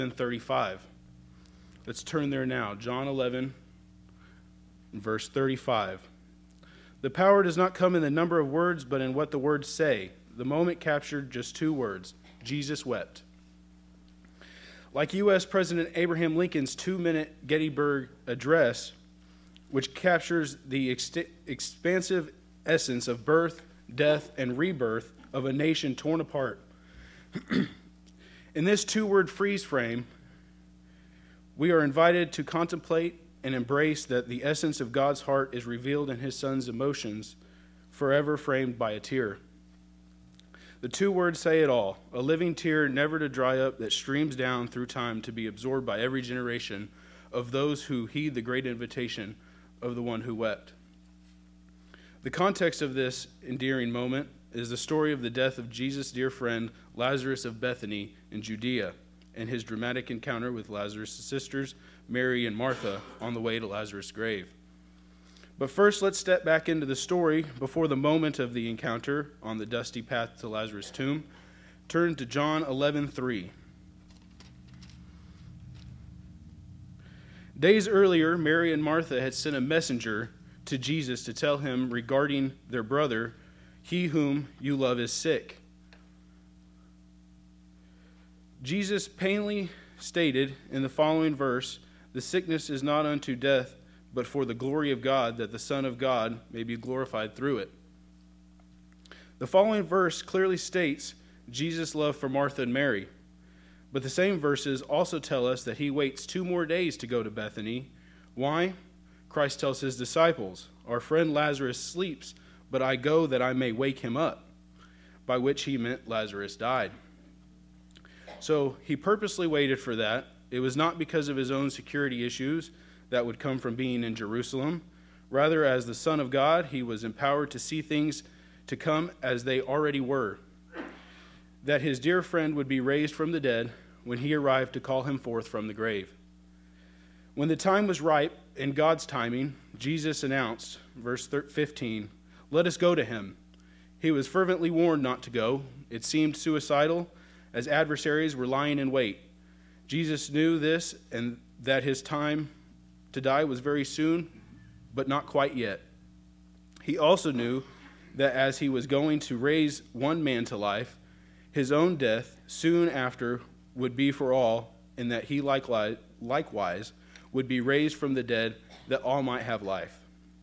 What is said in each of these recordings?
35. Let's turn there now. John 11, verse 35. The power does not come in the number of words, but in what the words say. The moment captured just 2 words. Jesus wept. Like U.S. President Abraham Lincoln's 2-minute Gettysburg Address, which captures the expansive essence of birth, death, and rebirth of a nation torn apart. In this 2-word freeze frame, we are invited to contemplate and embrace that the essence of God's heart is revealed in his Son's emotions, forever framed by a tear. The 2 words say it all, a living tear never to dry up that streams down through time to be absorbed by every generation of those who heed the great invitation of the one who wept. The context of this endearing moment is the story of the death of Jesus' dear friend Lazarus of Bethany in Judea and his dramatic encounter with Lazarus' sisters, Mary and Martha, on the way to Lazarus' grave. But first, let's step back into the story before the moment of the encounter on the dusty path to Lazarus' tomb. Turn to John 11:3. Days earlier, Mary and Martha had sent a messenger to Jesus to tell him regarding their brother, "He whom you love is sick." Jesus plainly stated in the following verse, "The sickness is not unto death, but for the glory of God, that the Son of God may be glorified through it." The following verse clearly states Jesus' love for Martha and Mary, but the same verses also tell us that he waits 2 more days to go to Bethany. Why? Christ tells his disciples, "Our friend Lazarus sleeps, but I go that I may wake him up," by which he meant Lazarus died. So he purposely waited for that. It was not because of his own security issues that would come from being in Jerusalem. Rather, as the Son of God, he was empowered to see things to come as they already were. That his dear friend would be raised from the dead when he arrived to call him forth from the grave. When the time was ripe, in God's timing, Jesus announced, verse 15, "Let us go to him." He was fervently warned not to go. It seemed suicidal, as adversaries were lying in wait. Jesus knew this and that his time to die was very soon, but not quite yet. He also knew that as he was going to raise one man to life, his own death soon after would be for all, and that he likewise would be raised from the dead, that all might have life.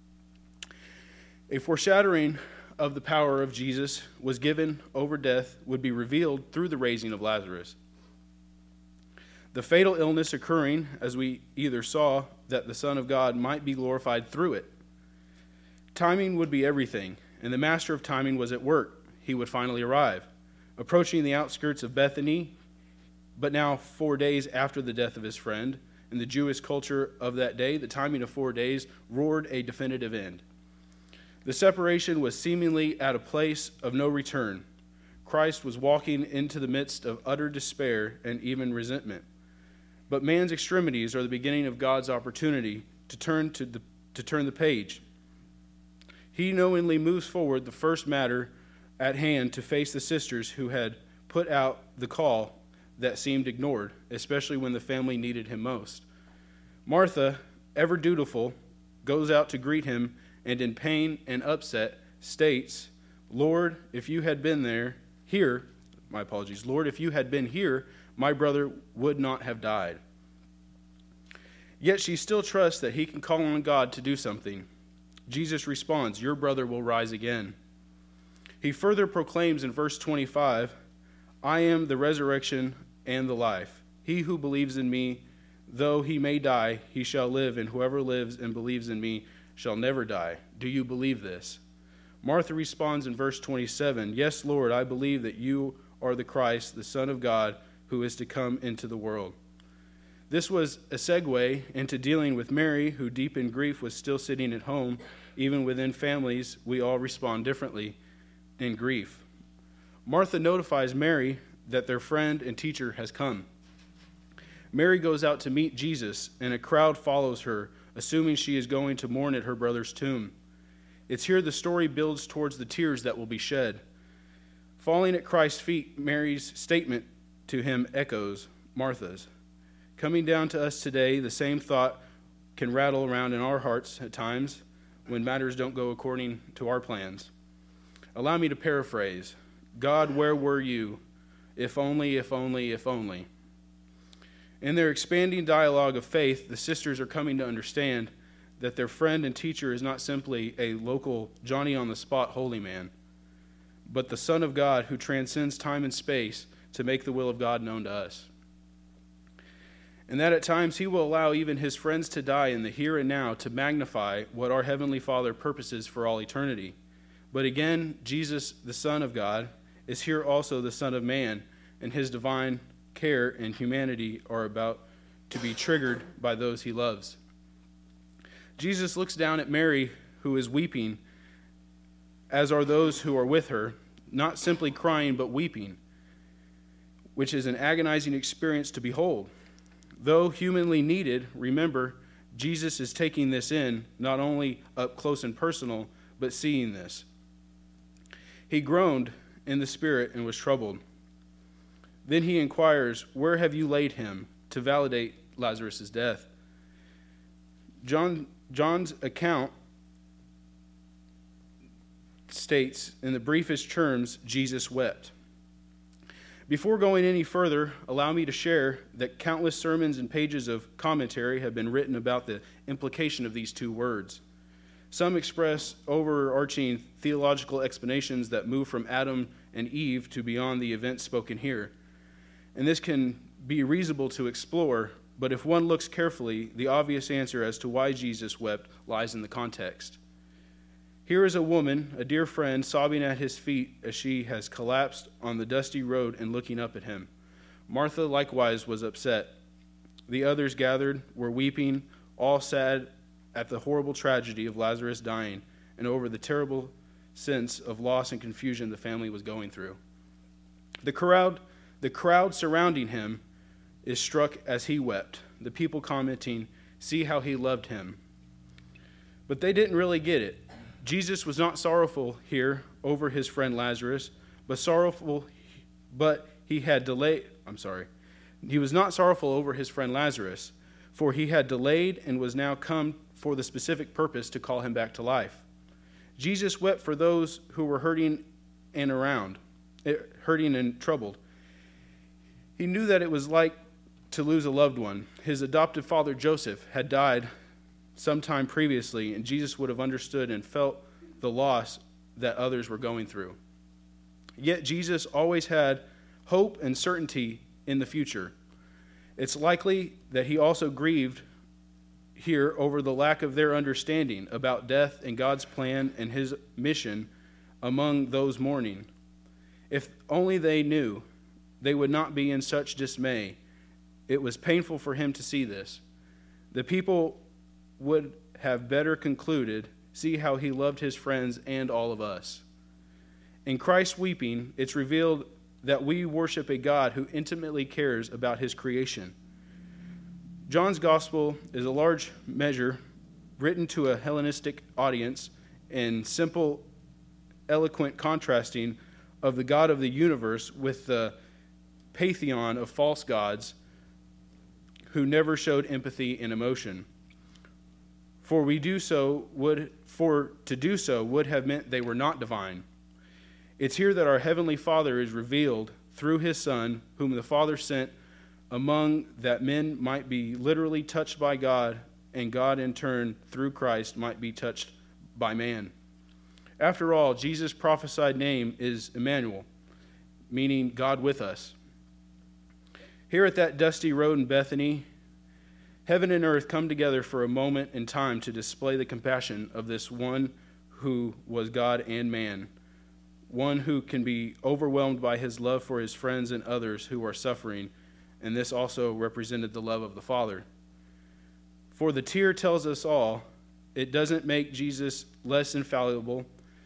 A foreshadowing of the power of Jesus was given over death would be revealed through the raising of Lazarus. The fatal illness occurring, as we either saw, that the Son of God might be glorified through it. Timing would be everything, and the master of timing was at work. He would finally arrive, approaching the outskirts of Bethany, but now 4 days after the death of his friend. In the Jewish culture of that day, the timing of 4 days roared a definitive end. The separation was seemingly at a place of no return. Christ was walking into the midst of utter despair and even resentment. But man's extremities are the beginning of God's opportunity to turn the page. He knowingly moves forward the first matter at hand to face the sisters who had put out the call that seemed ignored, especially when the family needed him most. Martha, ever dutiful, goes out to greet him and in pain and upset states, Lord, if you had been here, my brother would not have died." Yet she still trusts that he can call on God to do something. Jesus responds, "Your brother will rise again." He further proclaims in verse 25, "I am the resurrection and the life. He who believes in me, though he may die, he shall live, and whoever lives and believes in me shall never die. Do you believe this?" Martha responds in verse 27, "Yes, Lord, I believe that you are the Christ, the Son of God, who is to come into the world." This was a segue into dealing with Mary, who deep in grief was still sitting at home. Even within families, we all respond differently in grief. Martha notifies Mary that their friend and teacher has come. Mary goes out to meet Jesus, and a crowd follows her, assuming she is going to mourn at her brother's tomb. It's here the story builds towards the tears that will be shed. Falling at Christ's feet, Mary's statement to him echoes Martha's. Coming down to us today, the same thought can rattle around in our hearts at times when matters don't go according to our plans. Allow me to paraphrase. God, where were you? If only, if only, if only. In their expanding dialogue of faith, the sisters are coming to understand that their friend and teacher is not simply a local Johnny-on-the-spot holy man, but the Son of God who transcends time and space to make the will of God known to us. And that at times he will allow even his friends to die in the here and now to magnify what our Heavenly Father purposes for all eternity. But again, Jesus, the Son of God, is here also the Son of Man, and his divine care and humanity are about to be triggered by those he loves. Jesus looks down at Mary, who is weeping, as are those who are with her, not simply crying but weeping, which is an agonizing experience to behold. Though humanly needed, remember, Jesus is taking this in, not only up close and personal, but seeing this. He groaned in the spirit and was troubled. Then he inquires, "Where have you laid him?" to validate Lazarus' death. John's account states, in the briefest terms, Jesus wept. Before going any further, allow me to share that countless sermons and pages of commentary have been written about the implication of these two words. Some express overarching theological explanations that move from Adam and Eve to beyond the events spoken here. And this can be reasonable to explore, but if one looks carefully, the obvious answer as to why Jesus wept lies in the context. Here is a woman, a dear friend, sobbing at his feet as she has collapsed on the dusty road and looking up at him. Martha likewise was upset. The others gathered, were weeping, all sad at the horrible tragedy of Lazarus dying and over the terrible sense of loss and confusion the family was going through. The crowd surrounding him is struck as he wept, the people commenting, "See how he loved him." But they didn't really get it. Jesus was not sorrowful here over his friend Lazarus, He was not sorrowful over his friend Lazarus, for he had delayed and was now come for the specific purpose to call him back to life. Jesus wept for those who were hurting and troubled. He knew that it was like to lose a loved one. His adoptive father Joseph had died sometime previously, and Jesus would have understood and felt the loss that others were going through. Yet Jesus always had hope and certainty in the future. It's likely that he also grieved here over the lack of their understanding about death and God's plan and his mission among those mourning. If only they knew, they would not be in such dismay. It was painful for him to see this. The people would have better concluded, see how he loved his friends and all of us. In Christ's weeping, it's revealed that we worship a God who intimately cares about his creation. John's gospel is a large measure written to a Hellenistic audience in simple, eloquent contrasting of the God of the universe with the pantheon of false gods who never showed empathy and emotion. For to do so would have meant they were not divine. It's here that our Heavenly Father is revealed through his Son, whom the Father sent among that men might be literally touched by God, and God in turn, through Christ, might be touched by man. After all, Jesus' prophesied name is Emmanuel, meaning God with us. Here at that dusty road in Bethany, heaven and earth come together for a moment in time to display the compassion of this one who was God and man, one who can be overwhelmed by his love for his friends and others who are suffering, and this also represented the love of the Father. For the tear tells us all, it doesn't make Jesus less infallible,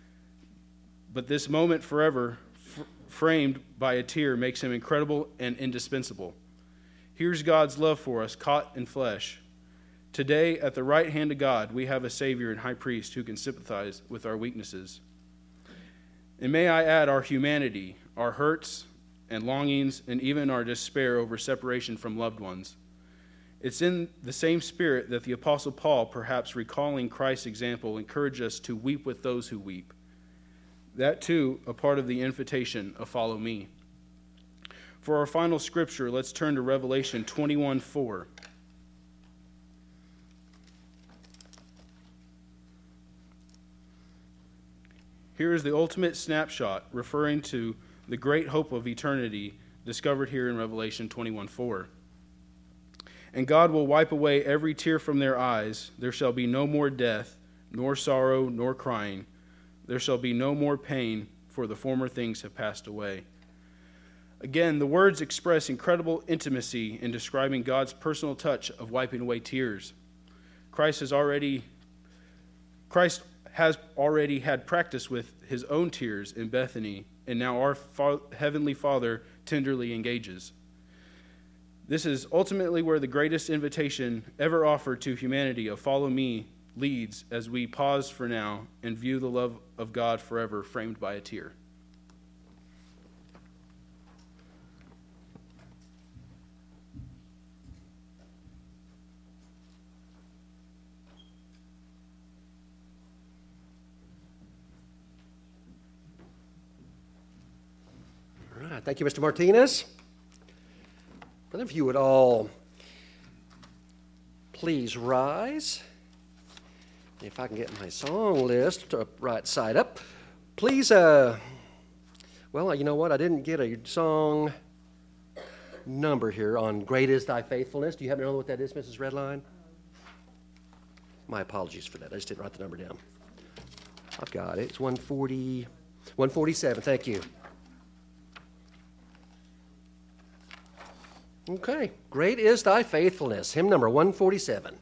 but this moment forever framed by a tear makes him incredible and indispensable. Here's God's love for us, caught in flesh. Today, at the right hand of God, we have a Savior and High Priest who can sympathize with our weaknesses. And may I add our humanity, our hurts and longings, and even our despair over separation from loved ones. It's in the same spirit that the Apostle Paul, perhaps recalling Christ's example, encouraged us to weep with those who weep. That too, a part of the invitation of follow me. For our final scripture, let's turn to Revelation 21:4. Here is the ultimate snapshot referring to the great hope of eternity discovered here in Revelation 21:4. And God will wipe away every tear from their eyes. There shall be no more death, nor sorrow, nor crying. There shall be no more pain, for the former things have passed away. Again, the words express incredible intimacy in describing God's personal touch of wiping away tears. Christ has already had practice with his own tears in Bethany, and now our Heavenly Father tenderly engages. This is ultimately where the greatest invitation ever offered to humanity of follow me leads as we pause for now and view the love of God forever framed by a tear. All right, thank you, Mr. Martinez. Brother, if you would all please rise. If I can get my song list right side up. Please, well, you know what? I didn't get a song number here on Great is Thy Faithfulness. Do you happen to know what that is, Mrs. Redline? My apologies for that. I just didn't write the number down. I've got it. It's 147. Thank you. Okay, Great is Thy Faithfulness, hymn number 147.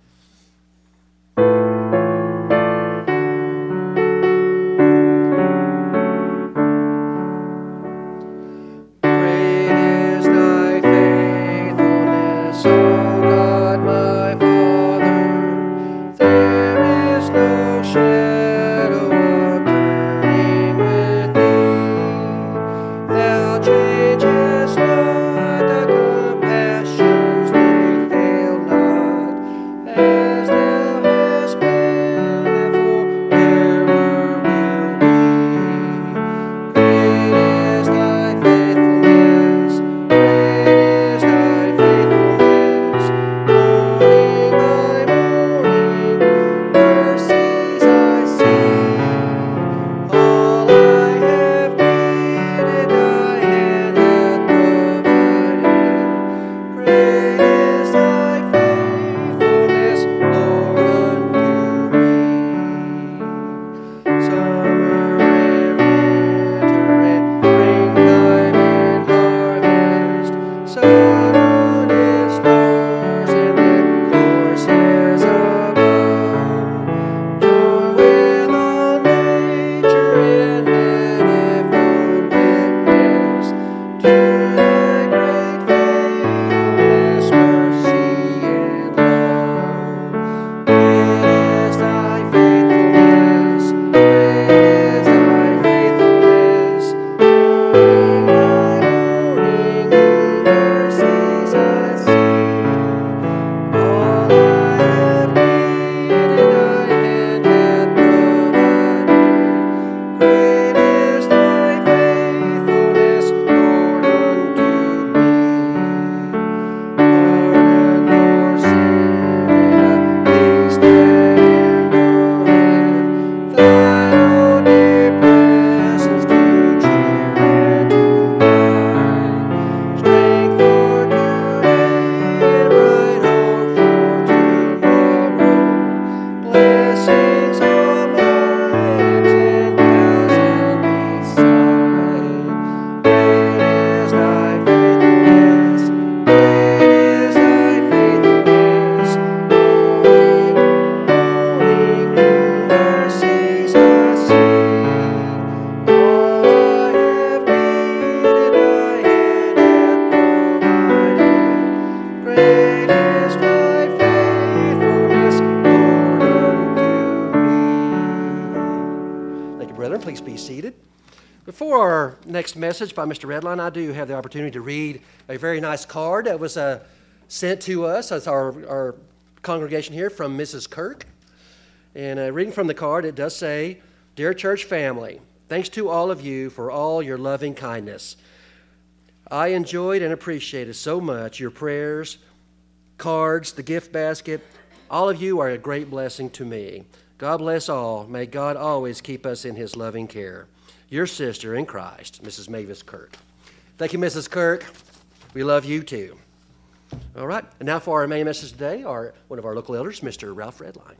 Next message by Mr. Redline. I do have the opportunity to read a very nice card that was sent to us as our congregation here from Mrs. Kirk. And reading from the card, it does say, "Dear church family, thanks to all of you for all your loving kindness. I enjoyed and appreciated so much your prayers, cards, the gift basket. All of you are a great blessing to me. God bless all. May God always keep us in his loving care. Your sister in Christ, Mrs. Mavis Kirk." Thank you, Mrs. Kirk. We love you too. All right, and now for our main message today, one of our local elders, Mr. Ralph Redline.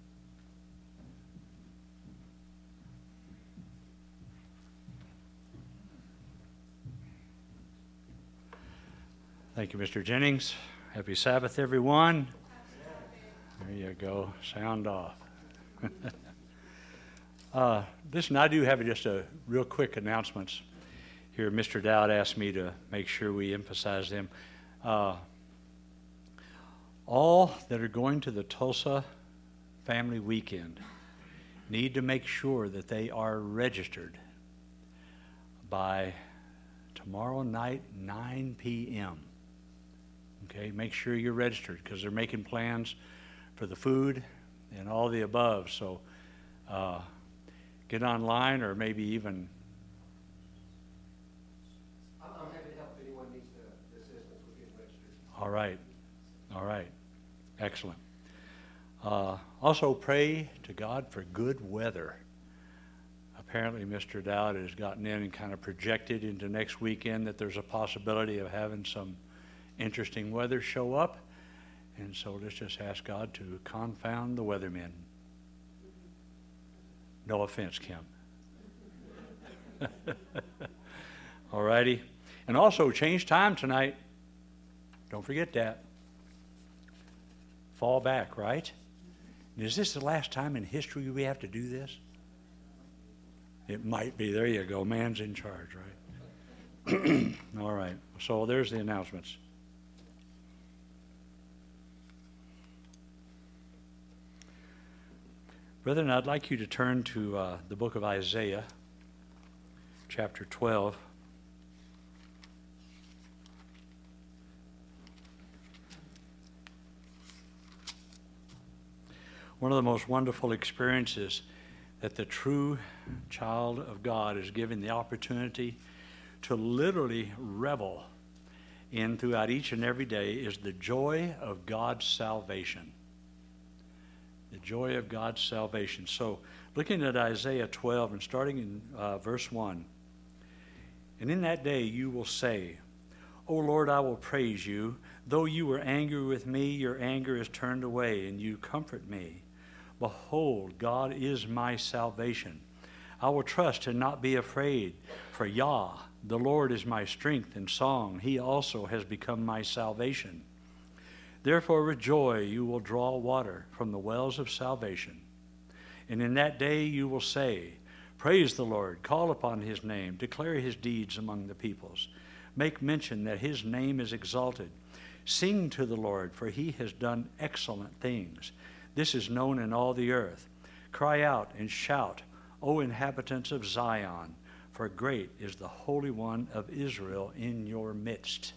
Thank you, Mr. Jennings. Happy Sabbath, everyone. There you go. Sound off. Listen, I do have just a real quick announcements here. Mr. Dowd asked me to make sure we emphasize them. All that are going to the Tulsa Family Weekend need to make sure that they are registered by tomorrow night, 9 p.m. Okay, make sure you're registered because they're making plans for the food and all the above. So get online or maybe even. I'm happy to help if anyone needs the assistance with getting registered. All right. All right. Excellent. Also pray to God for good weather. Apparently Mr. Dowd has gotten in and kind of projected into next weekend that there's a possibility of having some interesting weather show up. And so let's just ask God to confound the weathermen. No offense, Kim. All righty. And also change time tonight. Don't forget that. Fall back, right? Is this the last time in history we have to do this? It might be. There you go. Man's in charge, right? All right. So there's the announcements. Brethren, I'd like you to turn to the book of Isaiah, chapter 12. One of the most wonderful experiences that the true child of God is given the opportunity to literally revel in throughout each and every day is the joy of God's salvation. The joy of God's salvation. So, looking at Isaiah 12 and starting in verse 1, "And in that day you will say, O Lord, I will praise you. Though you were angry with me, your anger is turned away, and you comfort me. Behold, God is my salvation. I will trust and not be afraid. For Yah, the Lord, is my strength and song. He also has become my salvation. Therefore with joy you will draw water from the wells of salvation. And in that day you will say, Praise the Lord, call upon his name, declare his deeds among the peoples. Make mention that his name is exalted. Sing to the Lord, for he has done excellent things. This is known in all the earth. Cry out and shout, O inhabitants of Zion, for great is the Holy One of Israel in your midst."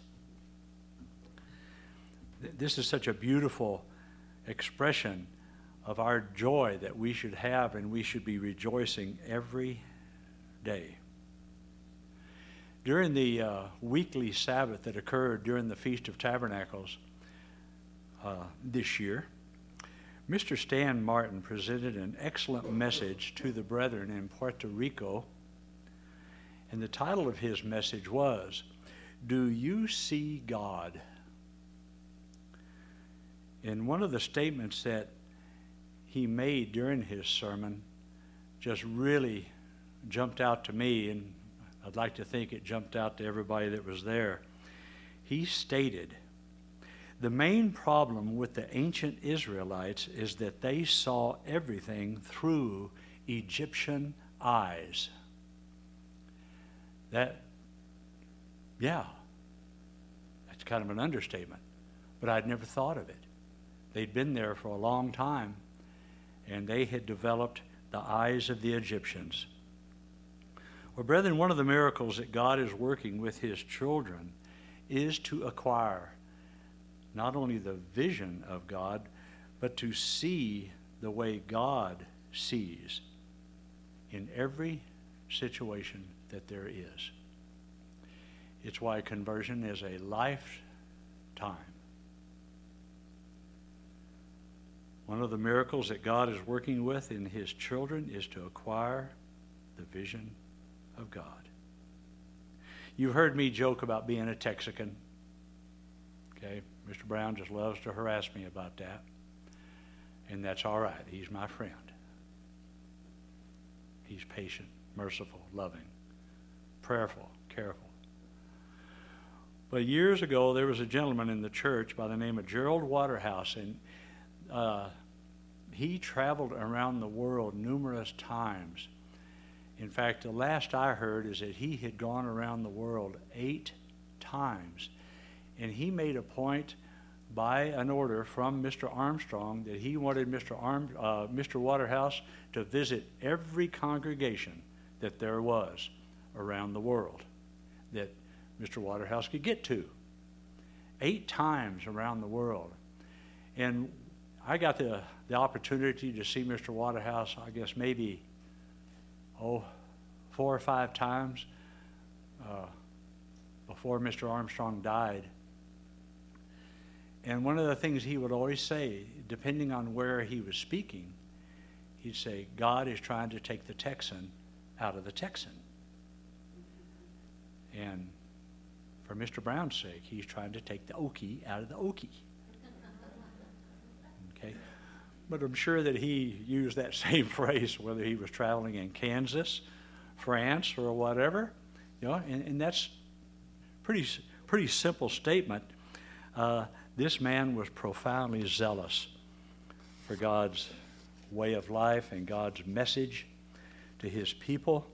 This is such a beautiful expression of our joy that we should have, and we should be rejoicing every day. During the weekly Sabbath that occurred during the Feast of Tabernacles this year, Mr. Stan Martin presented an excellent message to the brethren in Puerto Rico, and the title of his message was, Do You See God? And one of the statements that he made during his sermon just really jumped out to me, and I'd like to think it jumped out to everybody that was there. He stated, the main problem with the ancient Israelites is that they saw everything through Egyptian eyes. That's kind of an understatement, but I'd never thought of it. They'd been there for a long time, and they had developed the eyes of the Egyptians. Well, brethren, one of the miracles that God is working with his children is to acquire not only the vision of God, but to see the way God sees in every situation that there is. It's why conversion is a lifetime. One of the miracles that God is working with in his children is to acquire the vision of God. You've heard me joke about being a Texican. Okay, Mr. Brown just loves to harass me about that. And that's all right. He's my friend. He's patient, merciful, loving, prayerful, careful. But years ago, there was a gentleman in the church by the name of Gerald Waterhouse, and he traveled around the world numerous times. In fact, the last I heard is that he had gone around the world 8 times. And he made a point by an order from Mr. Armstrong that he wanted Mr. Waterhouse to visit every congregation that there was around the world that Mr. Waterhouse could get to. 8 times around the world. And I got the opportunity to see Mr. Waterhouse, I guess maybe, 4 or 5 times before Mr. Armstrong died. And one of the things he would always say, depending on where he was speaking, he'd say, God is trying to take the Texan out of the Texan. And for Mr. Brown's sake, he's trying to take the Okie out of the Okie. Okay? But I'm sure that he used that same phrase whether he was traveling in Kansas, France, or whatever. You know, and that's pretty simple statement. This man was profoundly zealous for God's way of life and God's message to his people.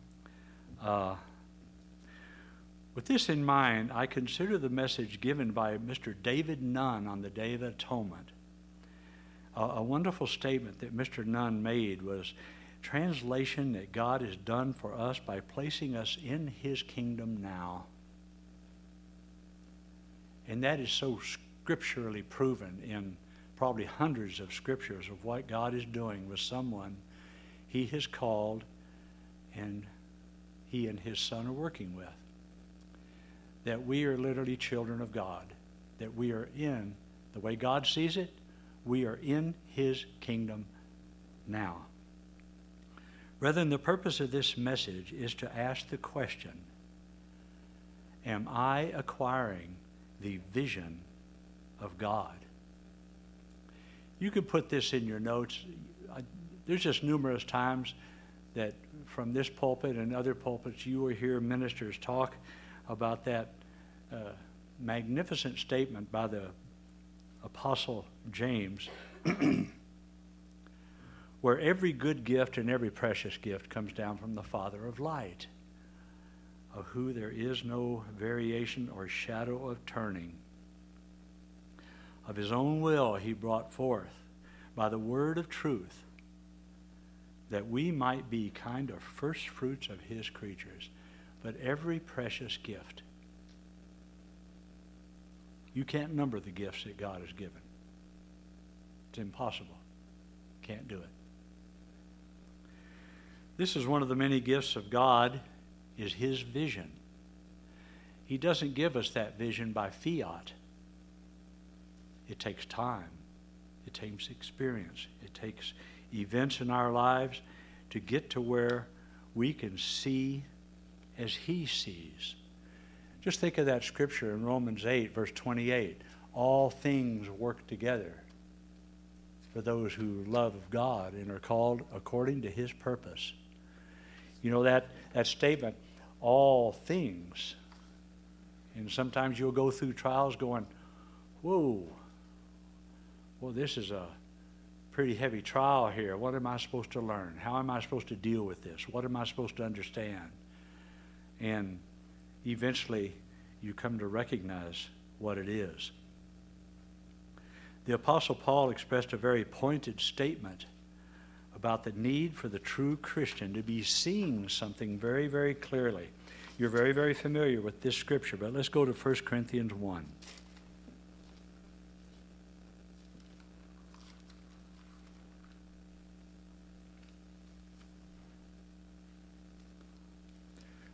With this in mind, I consider the message given by Mr. David Nunn on the Day of Atonement. A wonderful statement that Mr. Nunn made was translation that God has done for us by placing us in his kingdom now. And that is so scripturally proven in probably hundreds of scriptures of what God is doing with someone he has called and he and his son are working with. That we are literally children of God. That we are in, the way God sees it, we are in his kingdom now. Brethren, the purpose of this message is to ask the question, am I acquiring the vision of God? You could put this in your notes. There's just numerous times that from this pulpit and other pulpits you will hear ministers talk about that magnificent statement by the Apostle James, where every good gift and every precious gift comes down from the Father of light, of who there is no variation or shadow of turning. Of his own will he brought forth by the word of truth, that we might be kind of first fruits of his creatures. But every precious gift, you can't number the gifts that God has given. It's impossible. Can't do it. This is one of the many gifts of God, is his vision. He doesn't give us that vision by fiat. It takes time. It takes experience. It takes events in our lives to get to where we can see as he sees. Just think of that scripture in Romans 8, verse 28. All things work together for those who love God and are called according to his purpose. You know that statement, all things. And sometimes you'll go through trials going, whoa, well, this is a pretty heavy trial here. What am I supposed to learn? How am I supposed to deal with this? What am I supposed to understand? And eventually you come to recognize what it is. The Apostle Paul expressed a very pointed statement about the need for the true Christian to be seeing something very, very clearly. You're very, very familiar with this scripture, but let's go to 1 Corinthians 1.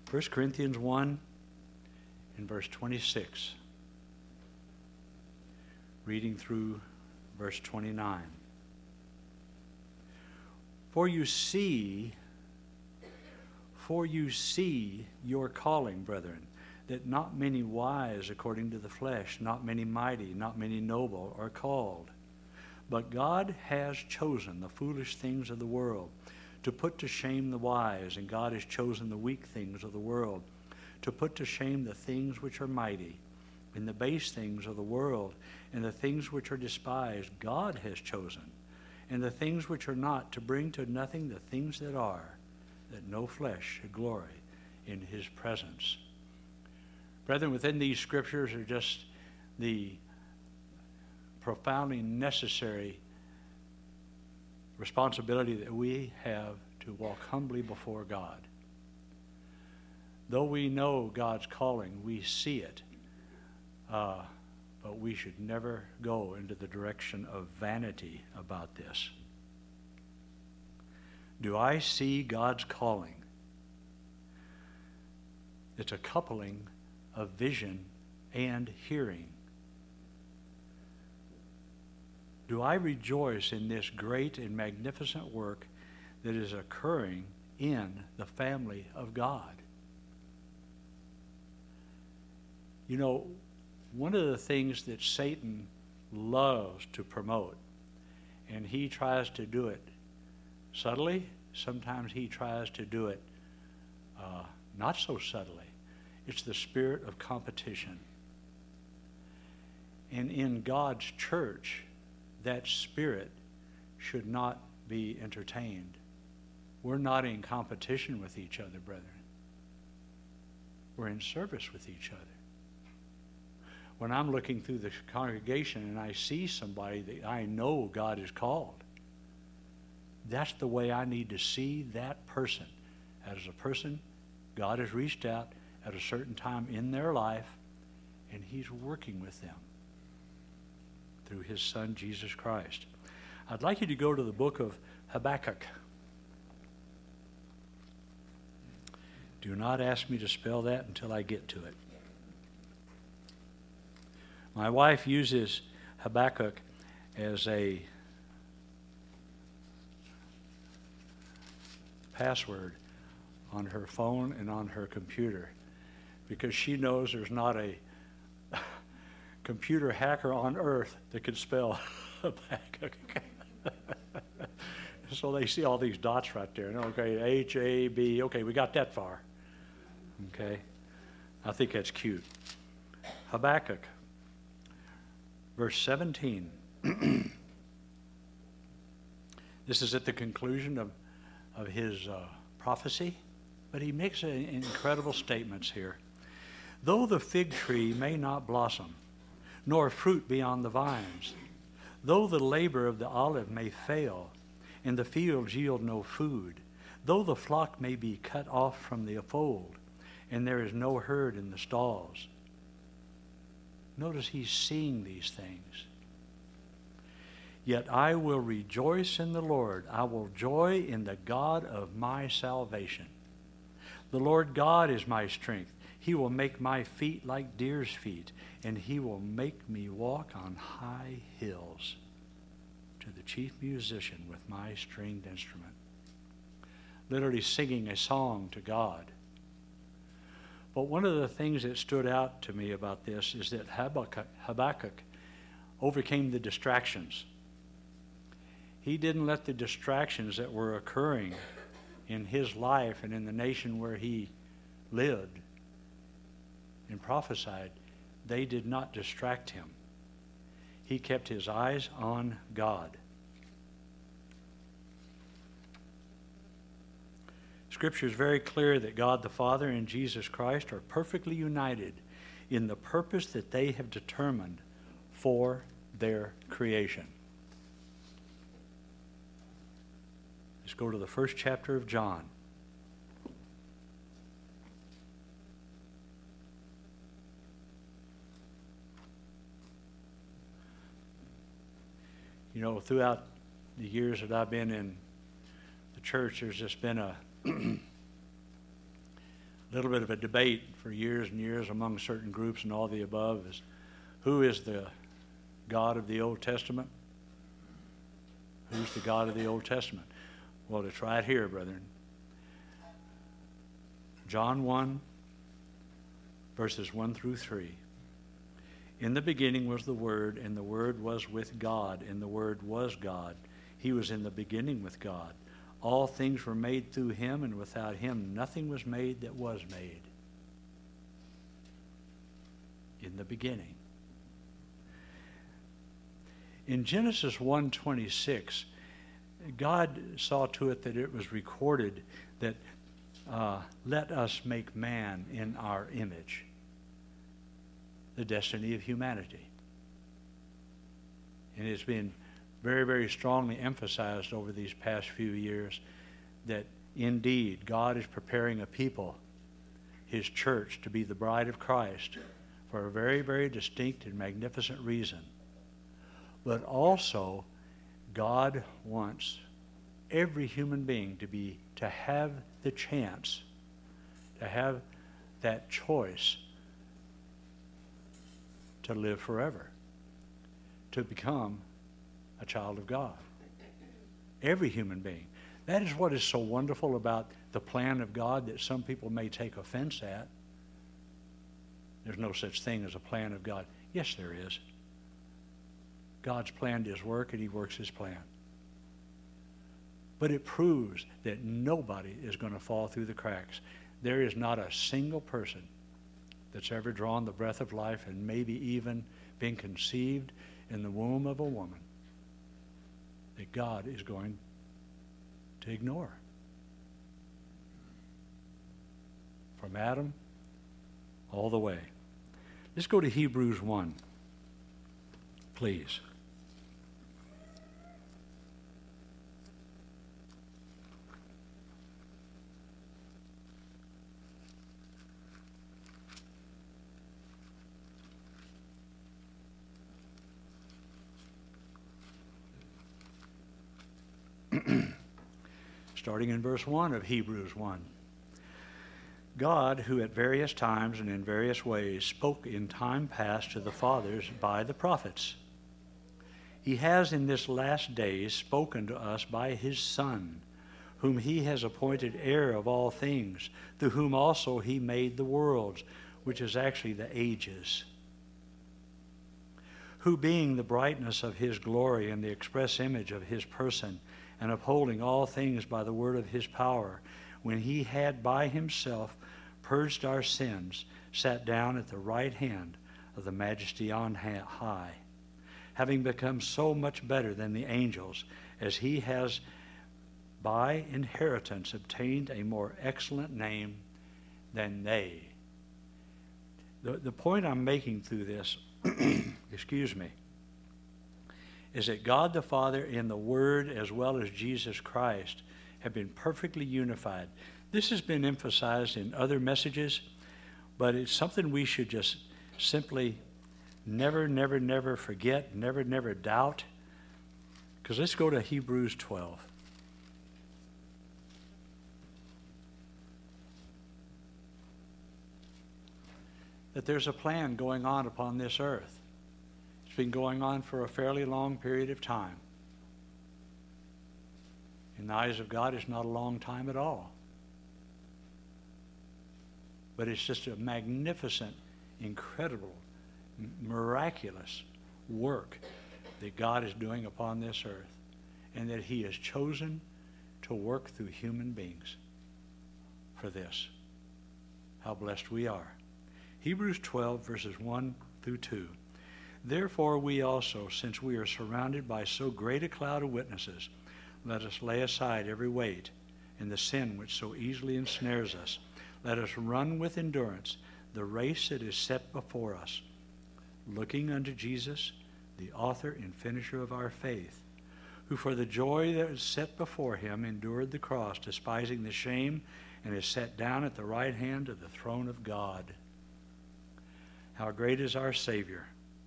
1 Corinthians 1 in verse 26, reading through verse 29. For you see your calling, brethren, that not many wise according to the flesh, not many mighty, not many noble are called. But God has chosen the foolish things of the world to put to shame the wise, and God has chosen the weak things of the world to put to shame the things which are mighty, and the base things of the world, and the things which are despised, God has chosen, and the things which are not, to bring to nothing the things that are, that no flesh should glory in his presence. Brethren, within these scriptures are just the profoundly necessary responsibility that we have to walk humbly before God. Though we know God's calling, we see it, but we should never go into the direction of vanity about this. Do I see God's calling? It's a coupling of vision and hearing. Do I rejoice in this great and magnificent work that is occurring in the family of God? You know, one of the things that Satan loves to promote, and he tries to do it subtly, sometimes he tries to do it not so subtly, it's the spirit of competition. And in God's church, that spirit should not be entertained. We're not in competition with each other, brethren. We're in service with each other. When I'm looking through the congregation and I see somebody that I know God has called, that's the way I need to see that person, as a person God has reached out at a certain time in their life, and he's working with them through his Son, Jesus Christ. I'd like you to go to the book of Habakkuk. Do not ask me to spell that until I get to it. My wife uses Habakkuk as a password on her phone and on her computer because she knows there's not a computer hacker on earth that could spell Habakkuk. So they see all these dots right there. Okay, H-A-B. Okay, we got that far. Okay, I think that's cute. Habakkuk, verse 17. This is at the conclusion of his prophecy, but he makes incredible statements here. Though the fig tree may not blossom, nor fruit be on the vines, though the labor of the olive may fail, and the fields yield no food, though the flock may be cut off from the fold, and there is no herd in the stalls. Notice he's seeing these things. Yet I will rejoice in the Lord. I will joy in the God of my salvation. The Lord God is my strength. He will make my feet like deer's feet, and he will make me walk on high hills. To the chief musician with my stringed instrument. Literally singing a song to God. But one of the things that stood out to me about this is that Habakkuk overcame the distractions. He didn't let the distractions that were occurring in his life and in the nation where he lived and prophesied, they did not distract him. He kept his eyes on God. Scripture is very clear that God the Father and Jesus Christ are perfectly united in the purpose that they have determined for their creation. Let's go to the first chapter of John. You know, throughout the years that I've been in the church, there's just been a little bit of a debate for years and years among certain groups and all the above is, who is the God of the Old Testament? Who's the God of the Old Testament? Well, it's right here, brethren. John 1, verses 1 through 3. In the beginning was the Word, and the Word was with God, and the Word was God. He was in the beginning with God. All things were made through him, and without him nothing was made that was made. In the beginning. In Genesis 1:26, God saw to it that it was recorded that let us make man in our image. The destiny of humanity. And it's been very, very strongly emphasized over these past few years that indeed God is preparing a people, his church, to be the bride of Christ for a very, very distinct and magnificent reason. But also, God wants every human being to have the chance, to have that choice to live forever, to become a child of God. Every human being. That is what is so wonderful about the plan of God that some people may take offense at. There's no such thing as a plan of God. Yes, there is. God's planned his work and he works his plan. But it proves that nobody is going to fall through the cracks. There is not a single person that's ever drawn the breath of life and maybe even been conceived in the womb of a woman that God is going to ignore. From Adam all the way. Let's go to Hebrews 1, please. Starting in verse 1 of Hebrews 1. God, who at various times and in various ways spoke in time past to the fathers by the prophets, he has in this last days spoken to us by his Son, whom he has appointed heir of all things, through whom also he made the worlds, which is actually the ages, who being the brightness of his glory and the express image of his person, and upholding all things by the word of his power, when he had by himself purged our sins, sat down at the right hand of the Majesty on high, having become so much better than the angels, as he has by inheritance obtained a more excellent name than they. The point I'm making through this, excuse me, is that God the Father in the Word as well as Jesus Christ have been perfectly unified. This has been emphasized in other messages, but it's something we should just simply never, never, never forget, never, never doubt. Because let's go to Hebrews 12. That there's a plan going on upon this earth. It's been going on for a fairly long period of time. In the eyes of God, it's not a long time at all. But it's just a magnificent, incredible, miraculous work that God is doing upon this earth, and that he has chosen to work through human beings for this. How blessed we are. Hebrews 12, verses 1 through 2. Therefore we also, since we are surrounded by so great a cloud of witnesses, let us lay aside every weight and the sin which so easily ensnares us. Let us run with endurance the race that is set before us, looking unto Jesus, the author and finisher of our faith, who for the joy that was set before him endured the cross, despising the shame, and is set down at the right hand of the throne of God. How great is our Savior!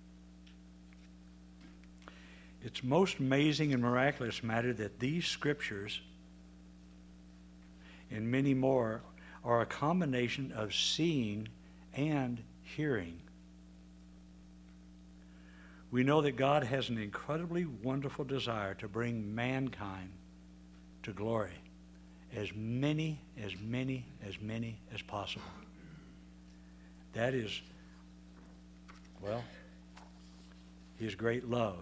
It's most amazing and miraculous matter that these scriptures and many more are a combination of seeing and hearing. We know that God has an incredibly wonderful desire to bring mankind to glory, as many as possible. That is, well, His great love.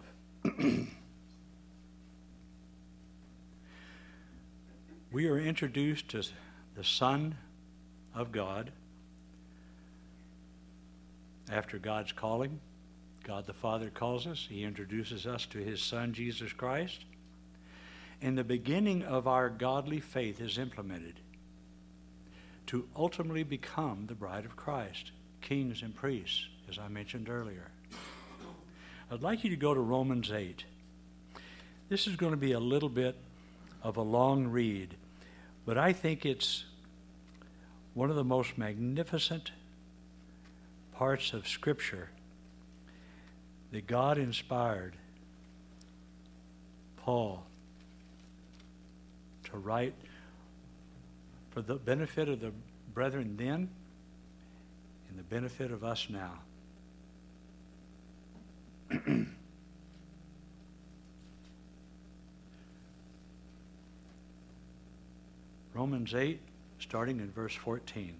We are introduced to the Son of God after God's calling. God the Father calls us. He introduces us to His Son, Jesus Christ. And the beginning of our godly faith is implemented to ultimately become the bride of Christ, kings and priests, as I mentioned earlier. I'd like you to go to Romans 8. This is going to be a little bit of a long read, but I think it's one of the most magnificent parts of Scripture that God inspired Paul to write for the benefit of the brethren then and the benefit of us now. Romans 8, starting in verse 14.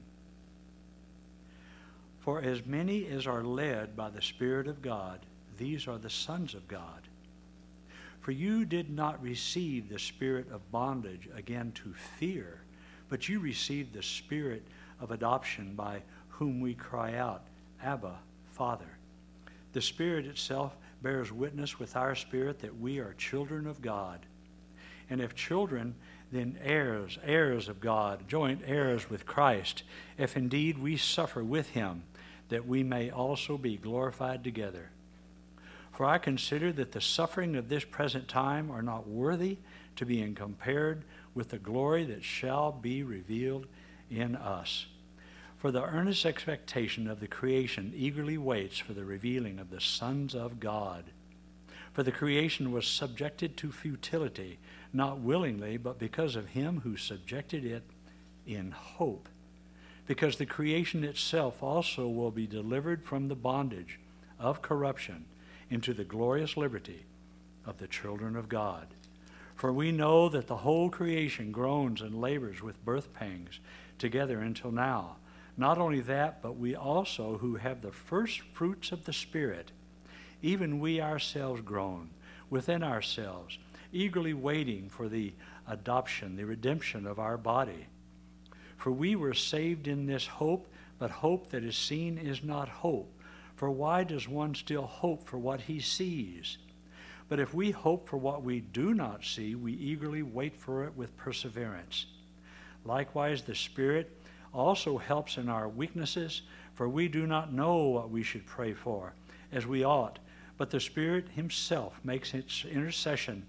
For as many as are led by the Spirit of God, these are the sons of God. For you did not receive the spirit of bondage again to fear, but you received the Spirit of adoption, by whom we cry out, Abba, Father. The Spirit itself bears witness with our spirit that we are children of God. And if children, then heirs, heirs of God, joint heirs with Christ, if indeed we suffer with Him, that we may also be glorified together. For I consider that the suffering of this present time are not worthy to be compared with the glory that shall be revealed in us. For the earnest expectation of the creation eagerly waits for the revealing of the sons of God. For the creation was subjected to futility, not willingly, but because of Him who subjected it in hope. Because the creation itself also will be delivered from the bondage of corruption into the glorious liberty of the children of God. For we know that the whole creation groans and labors with birth pangs together until now. Not only that, but we also who have the first fruits of the Spirit, even we ourselves groan within ourselves, eagerly waiting for the adoption, the redemption of our body. For we were saved in this hope, but hope that is seen is not hope. For why does one still hope for what he sees? But if we hope for what we do not see, we eagerly wait for it with perseverance. Likewise, the Spirit also helps in our weaknesses, for we do not know what we should pray for as we ought, but the Spirit Himself makes its intercession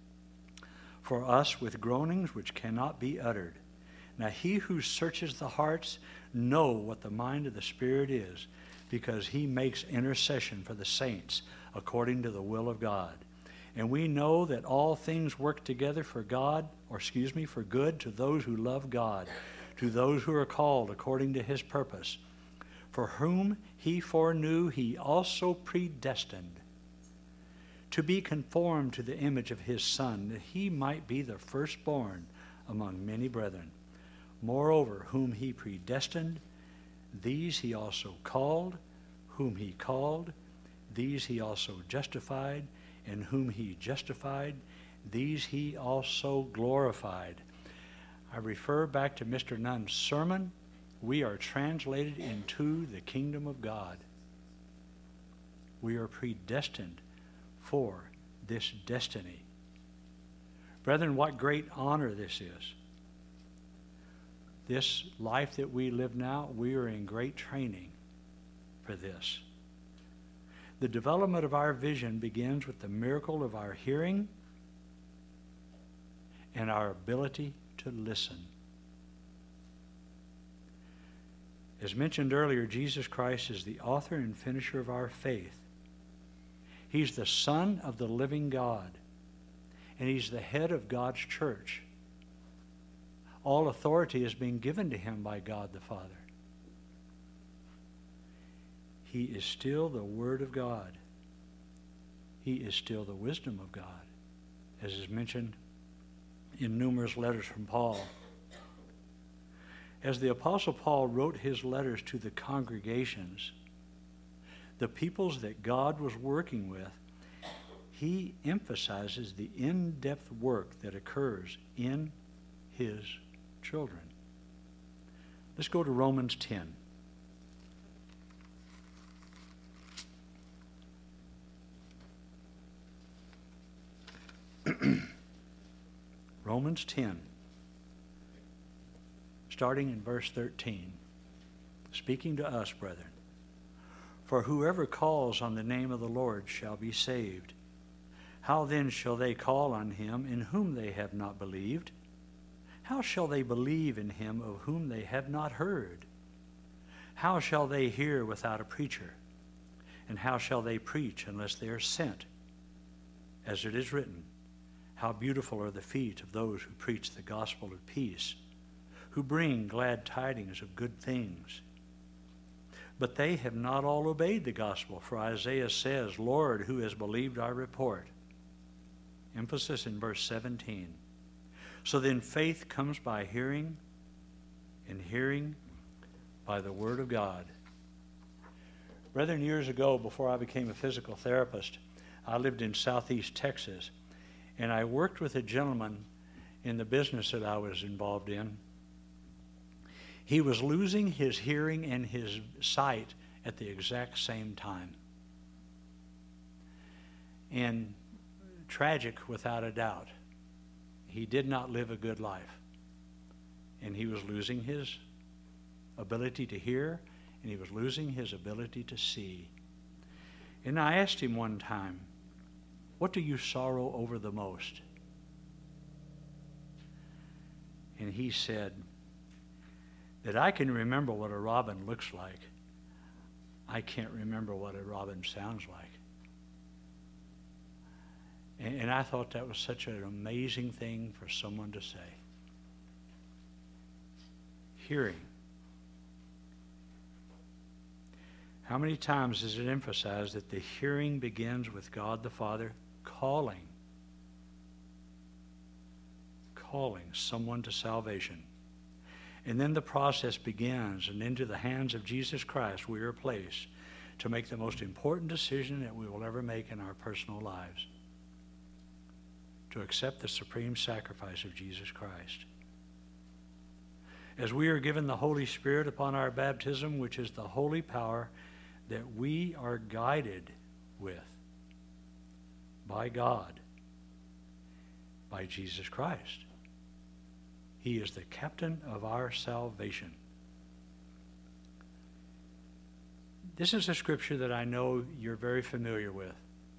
for us with groanings which cannot be uttered. Now He who searches the hearts knows what the mind of the Spirit is, because He makes intercession for the saints according to the will of God. And we know that all things work together for good to those who love God, to those who are called according to His purpose. For whom He foreknew, He also predestined to be conformed to the image of His Son, that He might be the firstborn among many brethren. Moreover, whom He predestined, these He also called. Whom He called, these He also justified. And whom He justified, these He also glorified. I refer back to Mr. Nunn's sermon. We are translated into the kingdom of God. We are predestined for this destiny. Brethren, what great honor this is. This life that we live now, we are in great training for this. The development of our vision begins with the miracle of our hearing and our ability to listen. As mentioned earlier, Jesus Christ is the author and finisher of our faith. He's the Son of the living God, and He's the head of God's church. All authority is being given to him by God the Father. He is still the Word of God. He is still the wisdom of God, as is mentioned in numerous letters from Paul. As the Apostle Paul wrote his letters to the congregations, the peoples that God was working with, he emphasizes the in-depth work that occurs in his children. Let's go to Romans 10. Romans 10, starting in verse 13, speaking to us, brethren. For whoever calls on the name of the Lord shall be saved. How then shall they call on him in whom they have not believed? How shall they believe in him of whom they have not heard? How shall they hear without a preacher? And how shall they preach unless they are sent? As it is written, how beautiful are the feet of those who preach the gospel of peace, who bring glad tidings of good things. But they have not all obeyed the gospel, for Isaiah says, Lord, who has believed our report? Emphasis in verse 17. So then faith comes by hearing, and hearing by the word of God. Brethren, years ago, before I became a physical therapist, I lived in southeast Texas, and I worked with a gentleman in the business that I was involved in. He was losing his hearing and his sight at the exact same time. And tragic without a doubt. He did not live a good life. And he was losing his ability to hear, and he was losing his ability to see. And I asked him one time, what do you sorrow over the most? And he said, that I can remember what a robin looks like. I can't remember what a robin sounds like. And I thought that was such an amazing thing for someone to say. Hearing. How many times is it emphasized that the hearing begins with God the Father calling someone to salvation? And then the process begins, and into the hands of Jesus Christ we are placed to make the most important decision that we will ever make in our personal lives. To accept the supreme sacrifice of Jesus Christ. As we are given the Holy Spirit upon our baptism, which is the holy power that we are guided with by God, by Jesus Christ. He is the captain of our salvation. This is a scripture that I know you're very familiar with.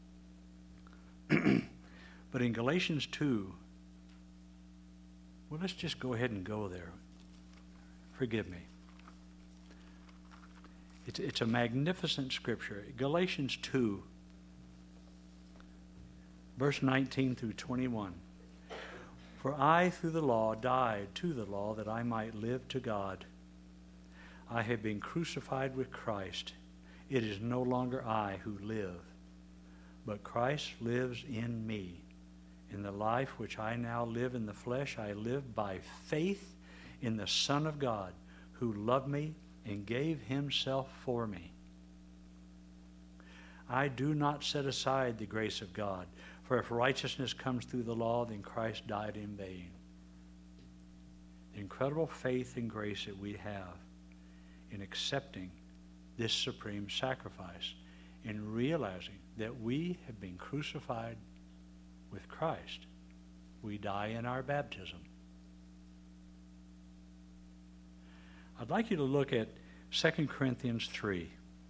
But in Galatians 2, well, let's just go ahead and go there. Forgive me. It's a magnificent scripture. Galatians 2, verse 19 through 21. For I, through the law, died to the law that I might live to God. I have been crucified with Christ. It is no longer I who live, but Christ lives in me. In the life which I now live in the flesh, I live by faith in the Son of God, who loved me and gave himself for me. I do not set aside the grace of God, for if righteousness comes through the law, then Christ died in vain. The incredible faith and grace that we have in accepting this supreme sacrifice, in realizing that we have been crucified with Christ. We die in our baptism. I'd like you to look at 2 Corinthians 3.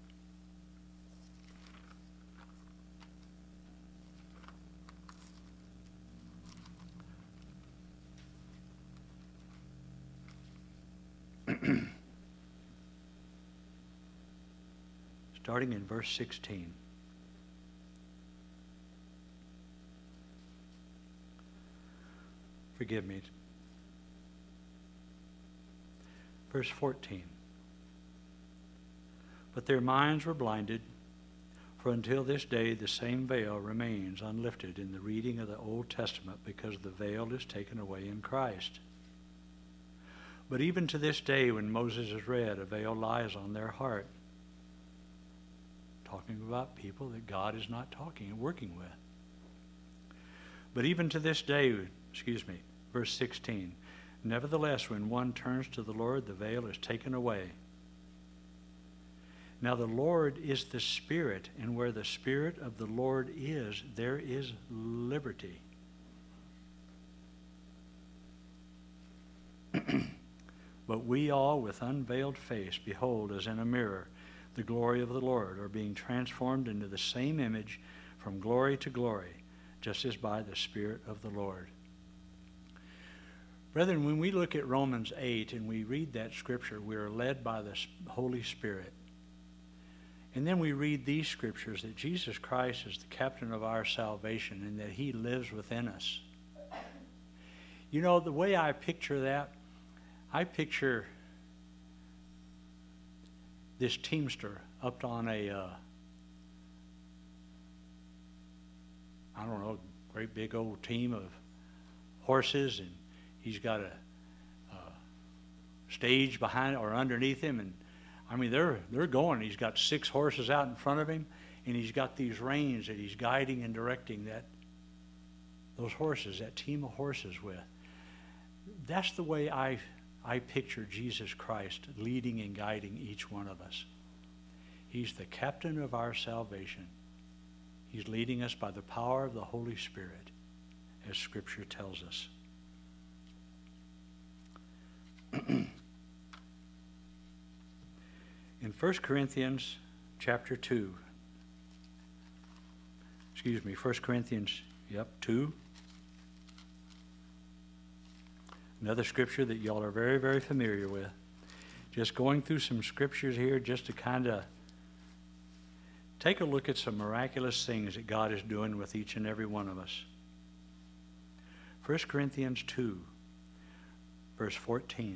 Starting in verse 16. Forgive me. Verse 14. But their minds were blinded, for until this day the same veil remains unlifted in the reading of the Old Testament, because the veil is taken away in Christ. But even to this day, when Moses is read, a veil lies on their heart. Talking about people that God is not talking and working with. But even to this day, verse 16, nevertheless, when one turns to the Lord, the veil is taken away. Now the Lord is the Spirit, and where the Spirit of the Lord is, there is liberty. But we all, with unveiled face, behold as in a mirror the glory of the Lord, are being transformed into the same image from glory to glory, just as by the Spirit of the Lord. Brethren, when we look at Romans 8 and we read that scripture, we are led by the Holy Spirit. And then we read these scriptures, that Jesus Christ is the captain of our salvation and that he lives within us. You know, the way I picture that, I picture this teamster up on a, great big old team of horses, and he's got a stage behind or underneath him, and I mean, they're going. He's got 6 horses out in front of him, and he's got these reins that he's guiding and directing those horses, that team of horses with. That's the way I picture Jesus Christ leading and guiding each one of us. He's the captain of our salvation. He's leading us by the power of the Holy Spirit, as Scripture tells us. In 1 Corinthians chapter 2, 1 Corinthians, 2. Another scripture that y'all are very, very familiar with. Just going through some scriptures here just to kind of take a look at some miraculous things that God is doing with each and every one of us. 1 Corinthians 2, verse 14.